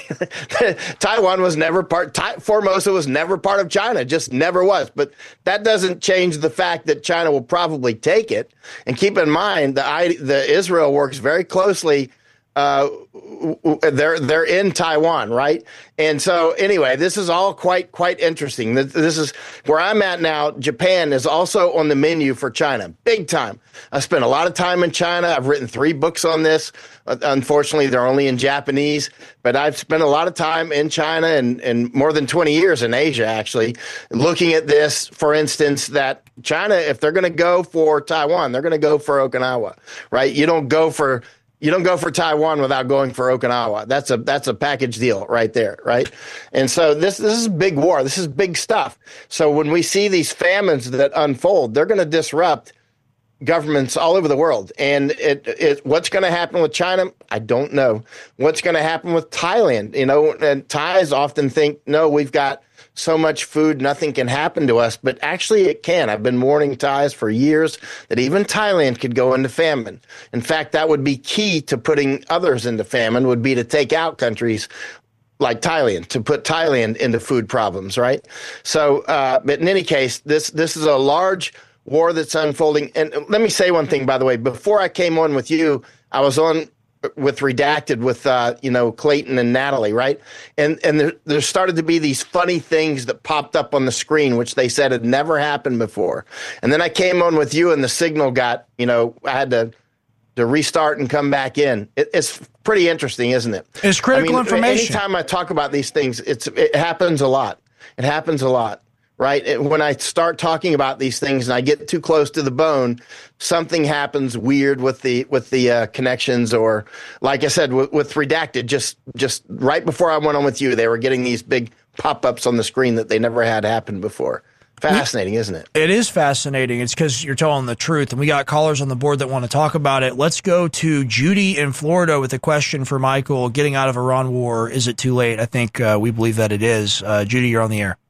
Taiwan was never part, Tai, Formosa was never part of China, just never was. But that doesn't change the fact that China will probably take it. And keep in mind, the, the Israel works very closely. Uh, they're they're in Taiwan, right? And so anyway, this is all quite quite interesting. This, this is where I'm at now. Japan is also on the menu for China, big time. I spent a lot of time in China. I've written three books on this. Uh, unfortunately, they're only in Japanese, but I've spent a lot of time in China and, and more than twenty years in Asia, actually, looking at this. For instance, that China, if they're going to go for Taiwan, they're going to go for Okinawa, right? You don't go for You don't go for Taiwan without going for Okinawa. That's a that's a package deal right there, right? And so this this is big war. This is big stuff. So when we see these famines that unfold, they're going to disrupt governments all over the world. And it, it what's going to happen with China? I don't know. What's going to happen with Thailand? You know, and Thais often think, no, we've got so much food, nothing can happen to us. But actually it can. I've been warning Thais for years that even Thailand could go into famine. In fact, that would be key to putting others into famine, would be to take out countries like Thailand, to put Thailand into food problems, right? So, uh, but in any case, this this is a large war that's unfolding. And let me say one thing, by the way. Before I came on with you, I was on with Redacted with, uh, you know, Clayton and Natalie, right? And and there, there started to be these funny things that popped up on the screen, which they said had never happened before. And then I came on with you and the signal got, you know, I had to to restart and come back in. It, it's pretty interesting, isn't it? It's critical I mean, information. Anytime I talk about these things, it's it happens a lot. It happens a lot. Right. It, when I start talking about these things and I get too close to the bone, something happens weird with the with the uh, connections, or like I said, with, with Redacted, just just right before I went on with you, they were getting these big pop-ups on the screen that they never had happen before. Fascinating, isn't it? It is fascinating. It's because you're telling the truth, and we got callers on the board that want to talk about it. Let's go to Judy in Florida with a question for Michael. Getting out of Iran war, is it too late? I think uh, we believe that it is. Uh, Judy, you're on the air.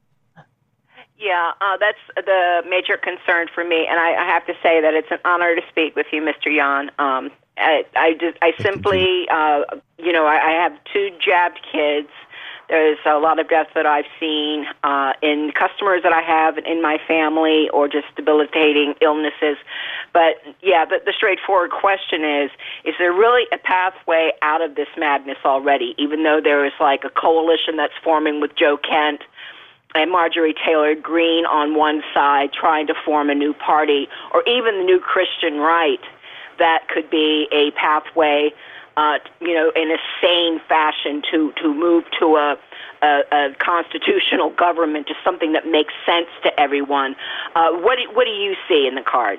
Yeah, uh, that's the major concern for me, and I, I have to say that it's an honor to speak with you, Mister Yan. Um, I, I just, I simply, uh, you know, I, I have two jabbed kids. There's a lot of death that I've seen uh, in customers that I have in my family, or just debilitating illnesses. But yeah, the, the straightforward question is: is there really a pathway out of this madness already? Even though there is like a coalition that's forming with Joe Kent and Marjorie Taylor Greene on one side trying to form a new party, or even the New Christian Right, that could be a pathway, uh, you know, in a sane fashion to, to move to a, a, a constitutional government, to something that makes sense to everyone. Uh, what, do, what do you see in the cards?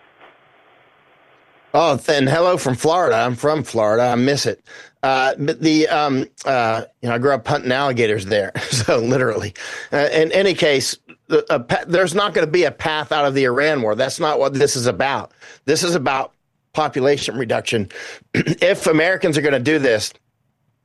Oh, and hello from Florida. I'm from Florida. I miss it. Uh, but the, um, uh, you know, I grew up hunting alligators there. So literally, uh, in any case, the, a, there's not going to be a path out of the Iran war. That's not what this is about. This is about population reduction. If Americans are going to do this,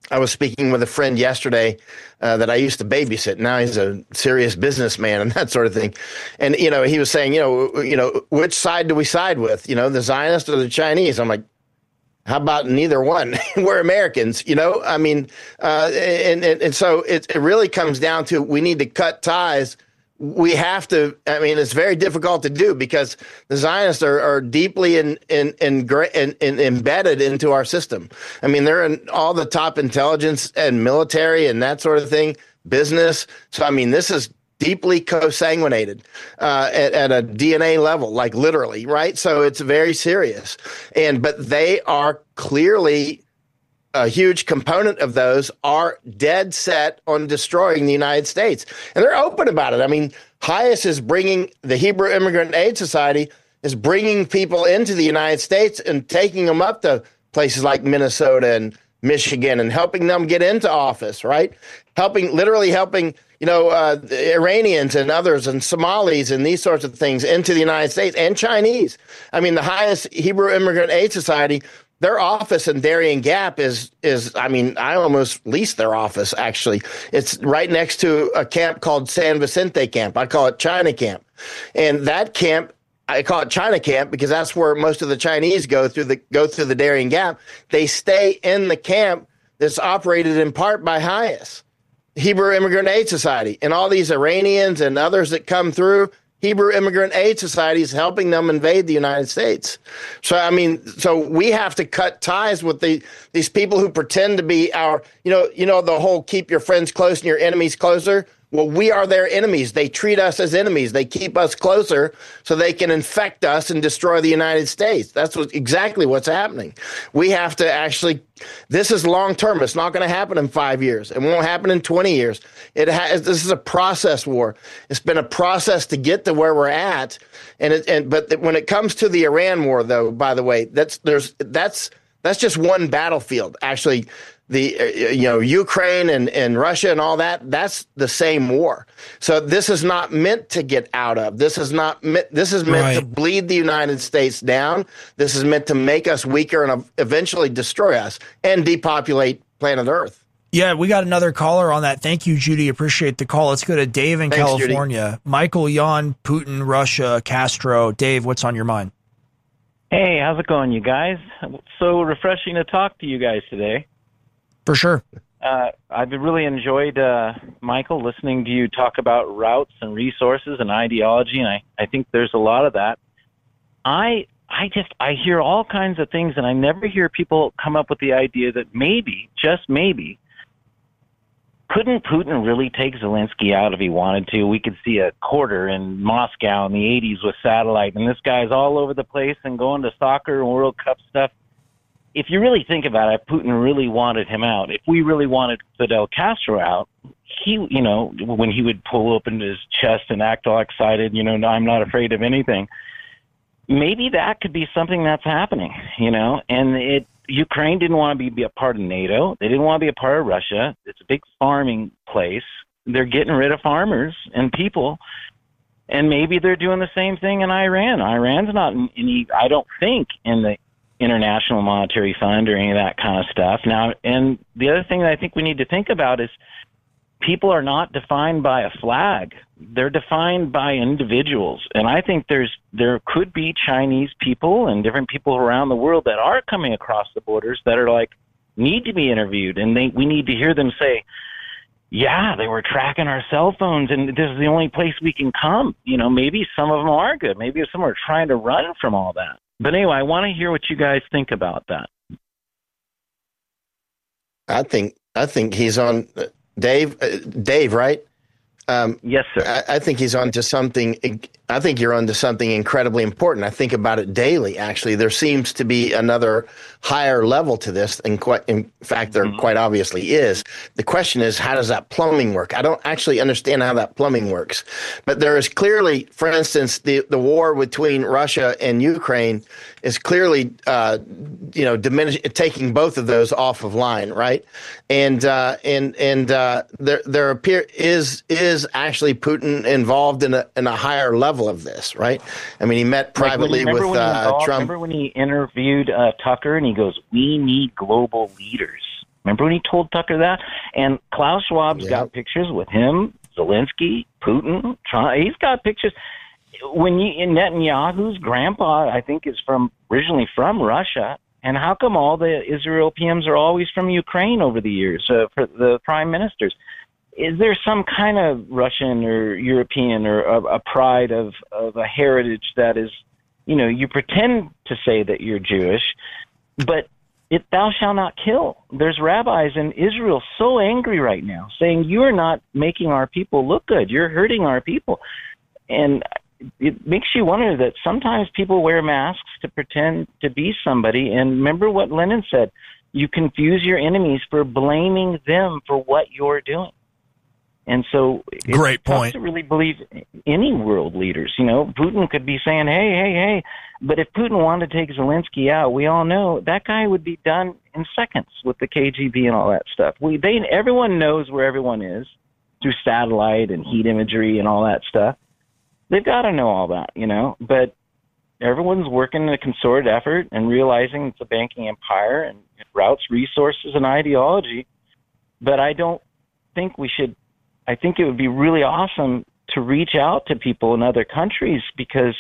I was speaking with a friend yesterday uh, that I used to babysit. Now he's a serious businessman and that sort of thing. And, you know, he was saying, you know, you know, which side do we side with? You know, the Zionists or the Chinese? I'm like, how about neither one? We're Americans, you know, I mean, uh, and, and, and so it, it really comes down to we need to cut ties. We have to. I mean, it's very difficult to do because the Zionists are, are deeply in, in, in, in, in embedded into our system. I mean, they're in all the top intelligence and military and that sort of thing, business. So, I mean, this is deeply co-sanguinated uh, at, at a D N A level, like literally, right? So it's very serious. And but they are clearly a huge component of those are dead set on destroying the United States. And they're open about it. I mean, Hias is bringing, the Hebrew Immigrant Aid Society is bringing people into the United States and taking them up to places like Minnesota and Michigan and helping them get into office, right? Helping, literally helping, you know, uh, the Iranians and others and Somalis and these sorts of things into the United States and Chinese. I mean, the Hias Hebrew Immigrant Aid Society, their office in Darien Gap is, is I mean, I almost leased their office, actually. It's right next to a camp called San Vicente Camp. I call it China Camp. And that camp, I call it China Camp because that's where most of the Chinese go through the go through the Darien Gap. They stay in the camp that's operated in part by Hias, Hebrew Immigrant Aid Society. And all these Iranians and others that come through, Hebrew Immigrant Aid Society is helping them invade the United States. So, I mean, so we have to cut ties with the these people who pretend to be our, you know, you know, the whole keep your friends close and your enemies closer. Well, we are their enemies. They treat us as enemies. They keep us closer so they can infect us and destroy the United States. That's what, exactly what's happening. We have to actually, this is long term. It's not going to happen in five years. It won't happen in twenty years. It has, this is a process war. It's been a process to get to where we're at. And it, and, but when it comes to the Iran war, though, by the way, that's, there's, that's, that's just one battlefield. Actually, the, uh, you know, Ukraine and, and Russia and all that, that's the same war. So this is not meant to get out of. This is not meant, this is meant right. to bleed the United States down. This is meant to make us weaker and eventually destroy us and depopulate planet Earth. Yeah, we got another caller on that. Thank you, Judy. Appreciate the call. Let's go to Dave in Thanks, California. Judy. Michael, Jan, Putin, Russia, Castro. Dave, what's on your mind? Hey, how's it going, you guys? So refreshing to talk to you guys today. For sure. Uh, I've really enjoyed, uh, Michael, listening to you talk about routes and resources and ideology, and I, I think there's a lot of that. I I just, I hear all kinds of things, and I never hear people come up with the idea that maybe, just maybe, couldn't Putin really take Zelensky out if he wanted to? We could see a quarter in Moscow in the eighties with satellite, and this guy's all over the place and going to soccer and World Cup stuff. If you really think about it, Putin really wanted him out. If we really wanted Fidel Castro out, he, you know, when he would pull open his chest and act all excited, you know, I'm not afraid of anything. Maybe that could be something that's happening, you know, and it, Ukraine didn't want to be, be a part of NATO. They didn't want to be a part of Russia. It's a big farming place. They're getting rid of farmers and people. And maybe they're doing the same thing in Iran. Iran's not in any, I don't think, in the International Monetary Fund or any of that kind of stuff. Now, and the other thing that I think we need to think about is people are not defined by a flag. They're defined by individuals. And I think there's there could be Chinese people and different people around the world that are coming across the borders that are like, need to be interviewed. And they we need to hear them say, yeah, they were tracking our cell phones and this is the only place we can come. You know, maybe some of them are good. Maybe some are trying to run from all that. But anyway, I want to hear what you guys think about that. I think I think he's on uh, Dave. Uh, Dave, right? Um, yes, sir. I, I think he's on to something. I think you're on to something incredibly important. I think about it daily. Actually, there seems to be another higher level to this, and quite, in fact, there mm-hmm. quite obviously is. The question is, how does that plumbing work? I don't actually understand how that plumbing works, but there is clearly, for instance, the the war between Russia and Ukraine is clearly, uh, you know, diminishing, taking both of those off of line, right? And uh, and and uh, there there appear is is actually Putin involved in a in a higher level of this, right? I mean, he met privately like with uh, Trump. Remember when he interviewed uh, Tucker and he goes, "We need global leaders." Remember when he told Tucker that? And Klaus Schwab's Yep. got pictures with him, Zelensky, Putin. Trump. He's got pictures. When you, Netanyahu's grandpa, I think, is from originally from Russia. And how come all the Israel P Ms are always from Ukraine over the years, uh, for the prime ministers? Is there some kind of Russian or European or a, a pride of, of a heritage that is, you know, you pretend to say that you're Jewish, but it, thou shalt not kill. There's rabbis in Israel so angry right now saying you are not making our people look good. You're hurting our people. And it makes you wonder that sometimes people wear masks to pretend to be somebody. And remember what Lenin said, you confuse your enemies for blaming them for what you're doing. And so it's Great tough point. to really believe any world leaders. You know, Putin could be saying, hey, hey, hey. But if Putin wanted to take Zelensky out, we all know that guy would be done in seconds with the K G B and all that stuff. We, they, everyone knows where everyone is through satellite and heat imagery and all that stuff. They've got to know all that, you know. But everyone's working in a concerted effort and realizing it's a banking empire and it routes resources and ideology. But I don't think we should – I think it would be really awesome to reach out to people in other countries because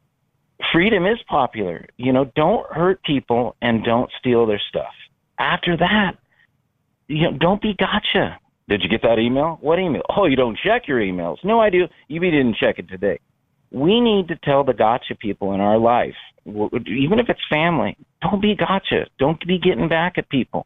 freedom is popular. You know, don't hurt people and don't steal their stuff. After that, you know, don't be gotcha. Did you get that email? What email? Oh, you don't check your emails. No, I do. You didn't check it today. We need to tell the gotcha people in our life, even if it's family, don't be gotcha. Don't be getting back at people.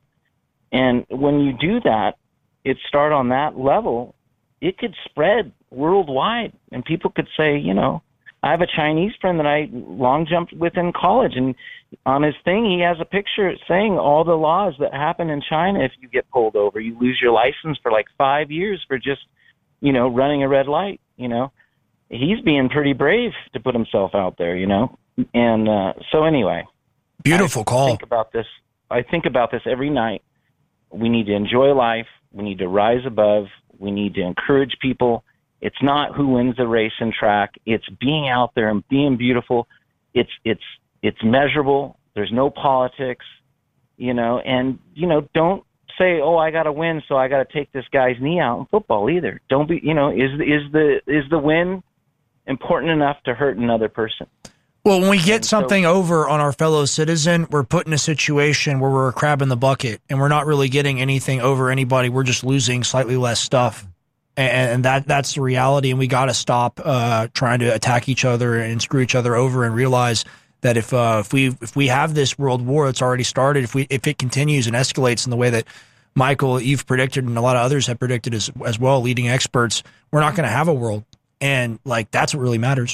And when you do that, it start on that level, it could spread worldwide. And people could say, you know, I have a Chinese friend that I long jumped with in college, and on his thing, he has a picture saying all the laws that happen in China. If you get pulled over, you lose your license for like five years for just, you know, running a red light. You know, he's being pretty brave to put himself out there, you know. And uh, so anyway, beautiful I call. Think about this. I think about this every night. We need to enjoy life. We need to rise above. We need to encourage people. It's not who wins the race and track. It's being out there and being beautiful. It's it's it's measurable. There's no politics, you know. And you know, don't say, "Oh, I got to win, so I got to take this guy's knee out in football." Either. Don't be, you know, is is the is the win important enough to hurt another person? Well, when we get And so- something over on our fellow citizen, we're put in a situation where we're a crab in the bucket, and we're not really getting anything over anybody. We're just losing slightly less stuff. And that that's the reality, and we got to stop uh, trying to attack each other and screw each other over, and realize that if uh, if we if we have this world war that's already started, if we if it continues and escalates in the way that Michael, you've predicted, and a lot of others have predicted as as well, leading experts, we're not going to have a world, and like that's what really matters.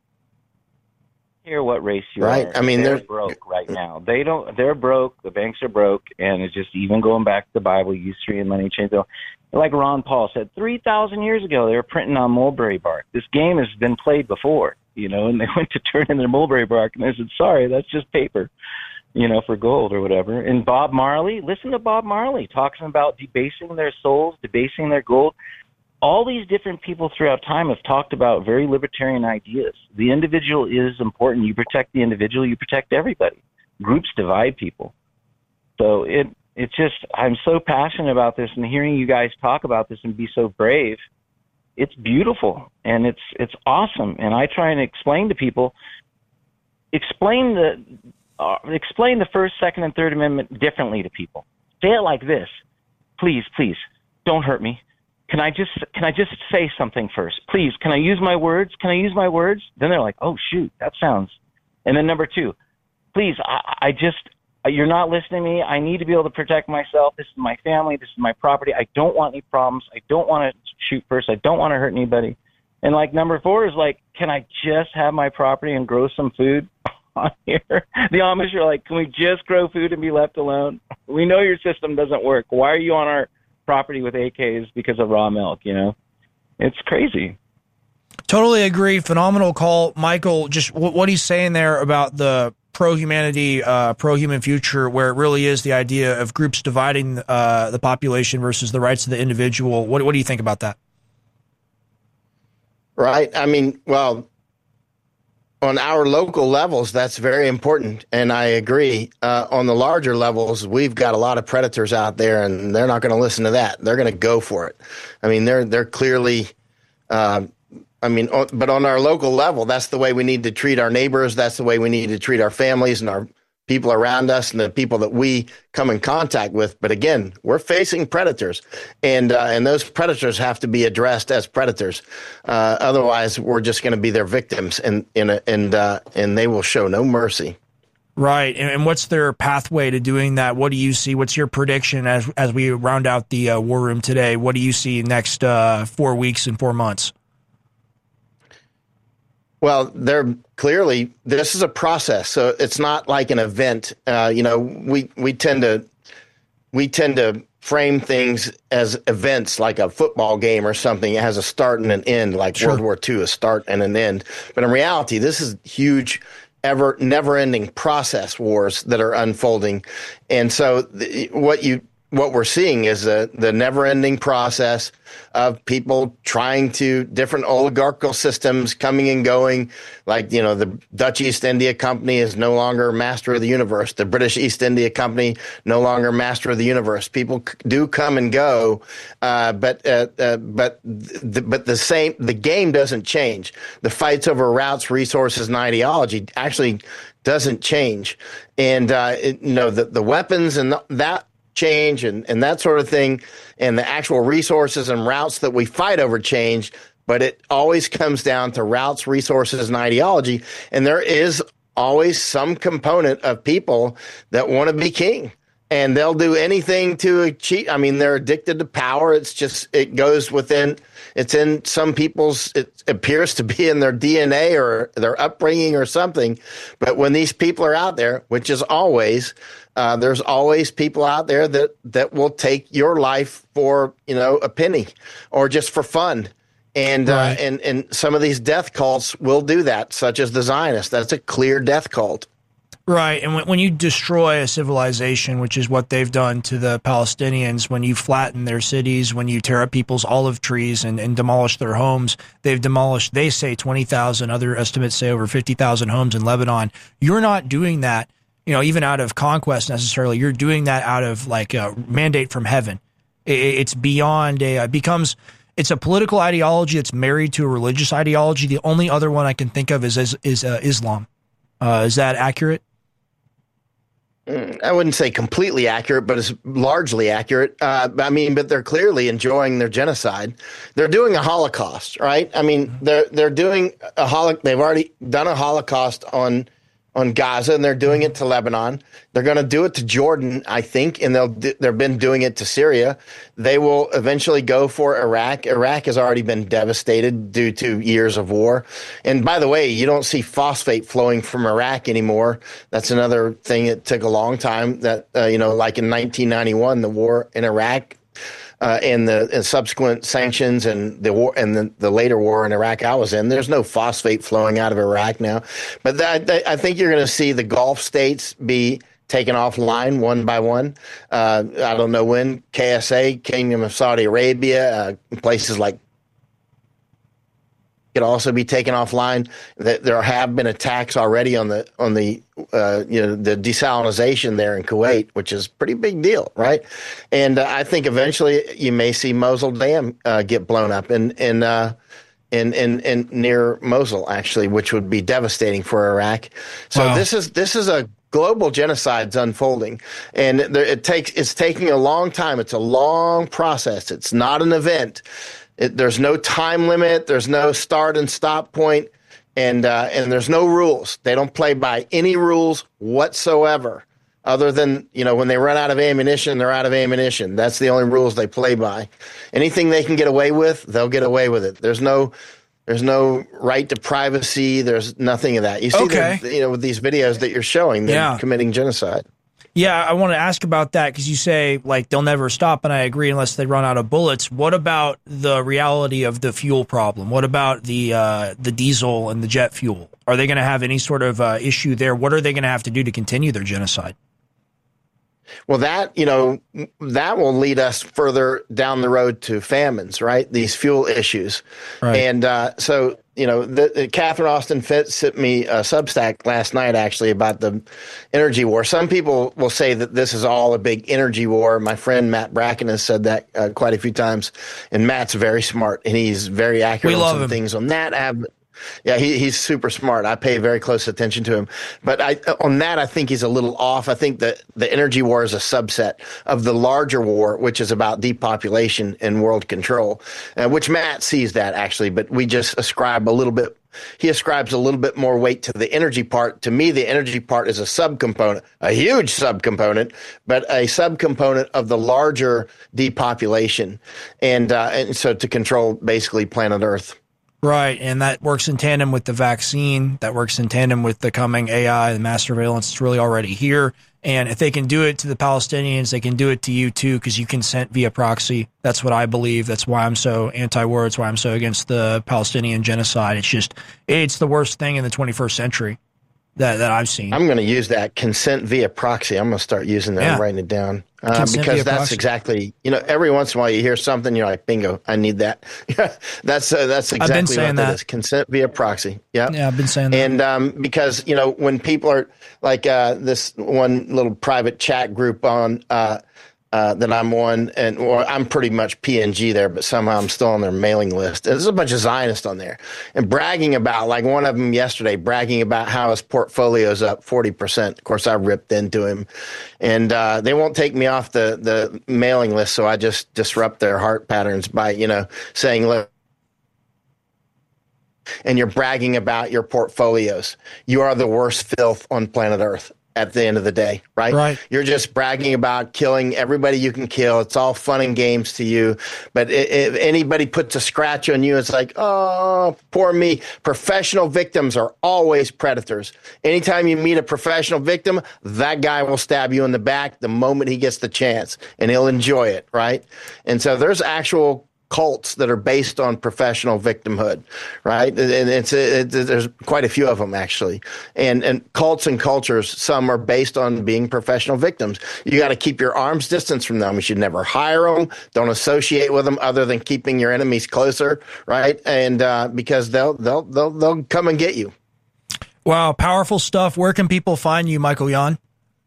Care what race you Right. are. I mean, they're they're- broke right now. They don't. They're broke. The banks are broke, and it's just even going back to the Bible, usury and money change. Like Ron Paul said, three thousand years ago, they were printing on mulberry bark. This game has been played before, you know, and they went to turn in their mulberry bark, and they said, sorry, that's just paper, you know, for gold or whatever. And Bob Marley, listen to Bob Marley talking about debasing their souls, debasing their gold. All these different people throughout time have talked about very libertarian ideas. The individual is important. You protect the individual, you protect everybody. Groups divide people. So it it's just, I'm so passionate about this, and hearing you guys talk about this and be so brave, it's beautiful and it's it's awesome. And I try and explain to people, explain the uh, explain the First, Second, and Third Amendment differently to people. Say it like this: please, please, don't hurt me. Can I just can I just say something first? Please, can I use my words? Can I use my words? Then they're like, oh, shoot, that sounds. And then number two, please, I, I just, you're not listening to me. I need to be able to protect myself. This is my family. This is my property. I don't want any problems. I don't want to shoot first. I don't want to hurt anybody. And like number four is like, can I just have my property and grow some food on here? The Amish are like, can we just grow food and be left alone? We know your system doesn't work. Why are you on our property with A Ks because of raw milk? You know, it's crazy. Totally agree. Phenomenal call, Michael. Just w- what he's saying there about the pro-humanity, uh, pro-human future, where it really is the idea of groups dividing uh, the population versus the rights of the individual. What, what do you think about that? Right. I mean, well, on our local levels, that's very important, and I agree. Uh, on the larger levels, we've got a lot of predators out there, and they're not going to listen to that. They're going to go for it. I mean, they're they're clearly. Uh, I mean, on, but on our local level, that's the way we need to treat our neighbors. That's the way we need to treat our families and our people around us and the people that we come in contact with. But again, we're facing predators, and uh, and those predators have to be addressed as predators. Uh, otherwise, we're just going to be their victims, and and and uh, and they will show no mercy. Right. And, and what's their pathway to doing that? What do you see? What's your prediction as as we round out the uh, war room today? What do you see next uh, four weeks and four months? Well, they're clearly, this is a process, so it's not like an event. Uh, you know, we we tend to we tend to frame things as events, like a football game or something. It has a start and an end, like Sure. World War Two, a start and an end. But in reality, this is huge, ever never-ending process wars that are unfolding, and so the, what you. What we're seeing is the, the never-ending process of people trying to different oligarchical systems coming and going. Like, you know, the Dutch East India Company is no longer master of the universe. The British East India Company no longer master of the universe. People c- do come and go, uh, but uh, uh, but the, but the same the game doesn't change. The fights over routes, resources, and ideology actually doesn't change. And uh, it, you know, the the weapons and th- that. change and, and that sort of thing, and the actual resources and routes that we fight over change, but it always comes down to routes, resources, and ideology. And there is always some component of people that want to be king, and they'll do anything to achieve. I mean, they're addicted to power. It's just, it goes within, it's in some people's, it appears to be in their D N A or their upbringing or something. But when these people are out there, which is always, Uh, there's always people out there that, that will take your life for, you know, a penny or just for fun. And, Right. uh, and, and some of these death cults will do that, such as the Zionists. That's a clear death cult. Right. And when, when you destroy a civilization, which is what they've done to the Palestinians, when you flatten their cities, when you tear up people's olive trees and, and demolish their homes, they've demolished, they say twenty thousand, other estimates say over fifty thousand homes in Lebanon. You're not doing that, you know, even out of conquest necessarily. You're doing that out of like a mandate from heaven. It, it's beyond a, it becomes, it's a political ideology that's married to a religious ideology. The only other one I can think of is, is, is uh, Islam. Uh, is that accurate? I wouldn't say completely accurate, but it's largely accurate. Uh, I mean, but they're clearly enjoying their genocide. They're doing a Holocaust, right? I mean, they're they're doing a holo- They've already done a Holocaust on on Gaza, and they're doing it to Lebanon. They're going to do it to Jordan, I think, and they'll do, they've been doing it to Syria. They will eventually go for Iraq. Iraq has already been devastated due to years of war. And by the way, you don't see phosphate flowing from Iraq anymore. That's another thing that took a long time. That uh, you know, like in nineteen ninety-one, the war in Iraq. Uh, and the and subsequent sanctions and the war and the, the later war in Iraq I was in, there's no phosphate flowing out of Iraq now. But that, that, I think you're going to see the Gulf states be taken offline one by one. Uh, I don't know when. K S A, Kingdom of Saudi Arabia, uh, places like could also be taken offline. There have been attacks already on the on the uh, you know the desalination there in Kuwait, which is a pretty big deal, right? And uh, I think eventually you may see Mosul Dam uh, get blown up in in, uh, in in in near Mosul, actually, which would be devastating for Iraq. So Wow. this is this is a global genocide's unfolding, and there, it takes it's taking a long time. It's a long process. It's not an event. It, there's no time limit. There's no start and stop point, and uh, and there's no rules. They don't play by any rules whatsoever, other than, you know, when they run out of ammunition, they're out of ammunition. That's the only rules they play by. Anything they can get away with, they'll get away with it. There's no there's no right to privacy. There's nothing of that. You see, Okay. the, you know, with these videos that you're showing, they're Yeah. committing genocide. Yeah, I want to ask about that because you say, like, they'll never stop, and I agree unless they run out of bullets. What about the reality of the fuel problem? What about the uh, the diesel and the jet fuel? Are they going to have any sort of uh, issue there? What are they going to have to do to continue their genocide? Well, that, you know, that will lead us further down the road to famines, right? These fuel issues. Right. And uh, so, you know, the, uh, Catherine Austin Fitts sent me a Substack last night, actually, about the energy war. Some people will say that this is all a big energy war. My friend Matt Bracken has said that uh, quite a few times, and Matt's very smart, and he's very accurate We on love some him. things on that. I have, yeah, he, he's super smart. I pay very close attention to him. But I, on that, I think he's a little off. I think that the energy war is a subset of the larger war, which is about depopulation and world control, uh, which Matt sees that, actually. But we just ascribe a little bit. He ascribes a little bit more weight to the energy part. To me, the energy part is a subcomponent, a huge subcomponent, but a subcomponent of the larger depopulation. And, uh, and so to control basically planet Earth. Right, and that works in tandem with the vaccine. That works in tandem with the coming A I, the mass surveillance. It's really already here. And if they can do it to the Palestinians, they can do it to you too, because you consent via proxy. That's what I believe. That's why I'm so anti-war. It's why I'm so against the Palestinian genocide. It's just, it's the worst thing in the twenty-first century that, that I've seen. I'm going to use that, consent via proxy. I'm going to start using that Yeah. and writing it down. Uh, Consent because via that's proxy. exactly, you know, every once in a while you hear something, you're like, bingo, I need that. that's uh, that's been exactly saying what that that. is. Consent via proxy. Yeah. Yeah, I've been saying that. And um, because, you know, when people are like uh, this one little private chat group on uh, uh, that I'm on, and or I'm pretty much P N G there, but somehow I'm still on their mailing list. There's a bunch of Zionists on there and bragging about, like one of them yesterday, bragging about how his portfolio is up forty percent. Of course, I ripped into him, and uh, they won't take me off the, the mailing list. So I just disrupt their heart patterns by, you know, saying, look, and you're bragging about your portfolios. You are the worst filth on planet Earth at the end of the day, right? Right. You're just bragging about killing everybody you can kill. It's all fun and games to you. But if anybody puts a scratch on you, it's like, oh, poor me. Professional victims are always predators. Anytime you meet a professional victim, that guy will stab you in the back the moment he gets the chance, and he'll enjoy it, right? And so there's actual cults that are based on professional victimhood, right? And it's it, there's quite a few of them, actually. And and cults and cultures, some are based on being professional victims. You got to keep your arm's distance from them. You should never hire them. Don't associate with them, other than keeping your enemies closer, right? And uh, because they'll they'll they'll they'll come and get you. Wow, powerful stuff. Where can people find you, Michael Yon?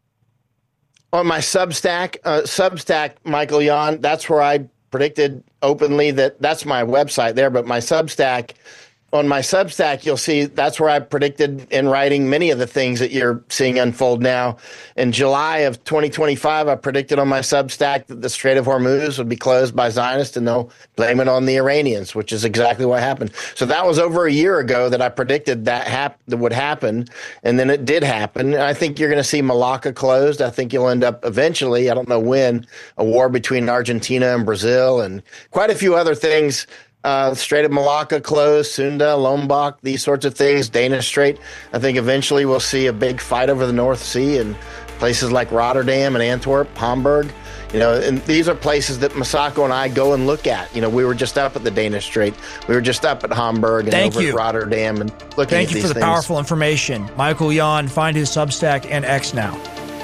On my Substack, uh, Substack, Michael Yon. That's where I predicted openly that that's my website there, but my Substack, on my Substack, you'll see that's where I predicted in writing many of the things that you're seeing unfold now. In July of twenty twenty-five, I predicted on my Substack that the Strait of Hormuz would be closed by Zionists, and they'll blame it on the Iranians, which is exactly what happened. So that was over a year ago that I predicted that, hap- that would happen, and then it did happen. And I think you're going to see Malacca closed. I think you'll end up eventually, I don't know when, a war between Argentina and Brazil and quite a few other things. Uh, Strait of Malacca closed, Sunda, Lombok, these sorts of things, Danish Strait. I think eventually we'll see a big fight over the North Sea and places like Rotterdam and Antwerp, Hamburg. You know, and these are places that Masako and I go and look at. You know, we were just up at the Danish Strait. We were just up at Hamburg and Thank over you. at Rotterdam and looking Thank at you these for the things. powerful information. Michael Yon, find his Substack and X now.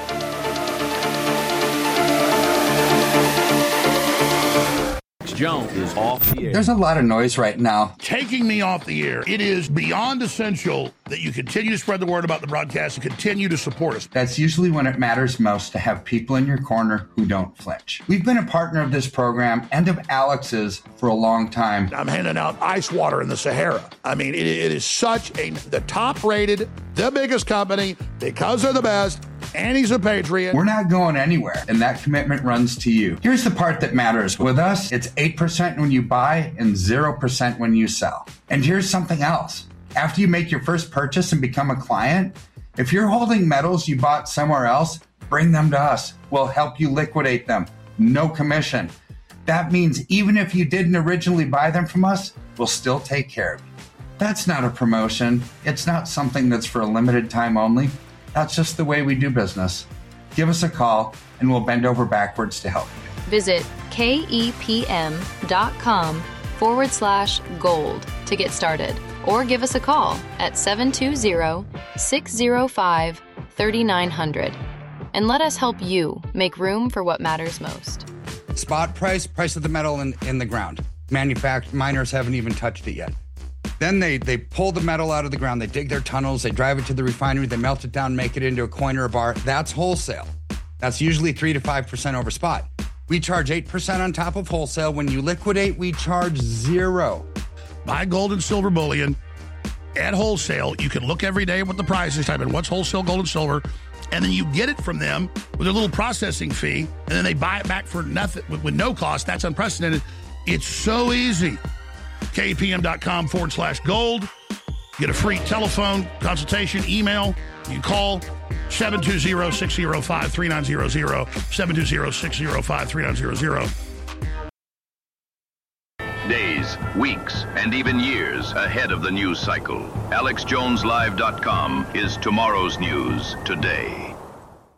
Jones is off the air. There's a lot of noise right now. Taking me off the air. It is beyond essential that you continue to spread the word about the broadcast and continue to support us. That's usually when it matters most to have people in your corner who don't flinch. We've been a partner of this program and of Alex's for a long time. I'm handing out ice water in the Sahara. I mean, it, it is such a, the top rated, the biggest company, because they're the best, and he's a patriot. We're not going anywhere, and that commitment runs to you. Here's the part that matters. With us, it's eight percent when you buy and zero percent when you sell. And here's something else. After you make your first purchase and become a client, if you're holding metals you bought somewhere else, bring them to us. We'll help you liquidate them. No commission. That means even if you didn't originally buy them from us, we'll still take care of you. That's not a promotion. It's not something that's for a limited time only. That's just the way we do business. Give us a call and we'll bend over backwards to help you. Visit kepm.com forward slash gold to get started, or give us a call at seven two zero, six zero five, three nine zero zero and let us help you make room for what matters most. Spot price, price of the metal in, in the ground. Manufact miners haven't even touched it yet. Then they, they pull the metal out of the ground. They dig their tunnels. They drive it to the refinery. They melt it down, make it into a coin or a bar. That's wholesale. That's usually three to five percent over spot. We charge eight percent on top of wholesale. When you liquidate, we charge zero. Buy gold and silver bullion at wholesale. You can look every day at what the price is, type in what's wholesale gold and silver, and then you get it from them with a little processing fee, and then they buy it back for nothing with, with no cost. That's unprecedented. It's so easy. K P M dot com forward slash gold. Get a free telephone consultation, email. You call seven two zero, six zero five, three nine zero zero, seven two zero, six zero five, three nine zero zero. Days, weeks, and even years ahead of the news cycle. Alex Jones Live dot com is tomorrow's news today.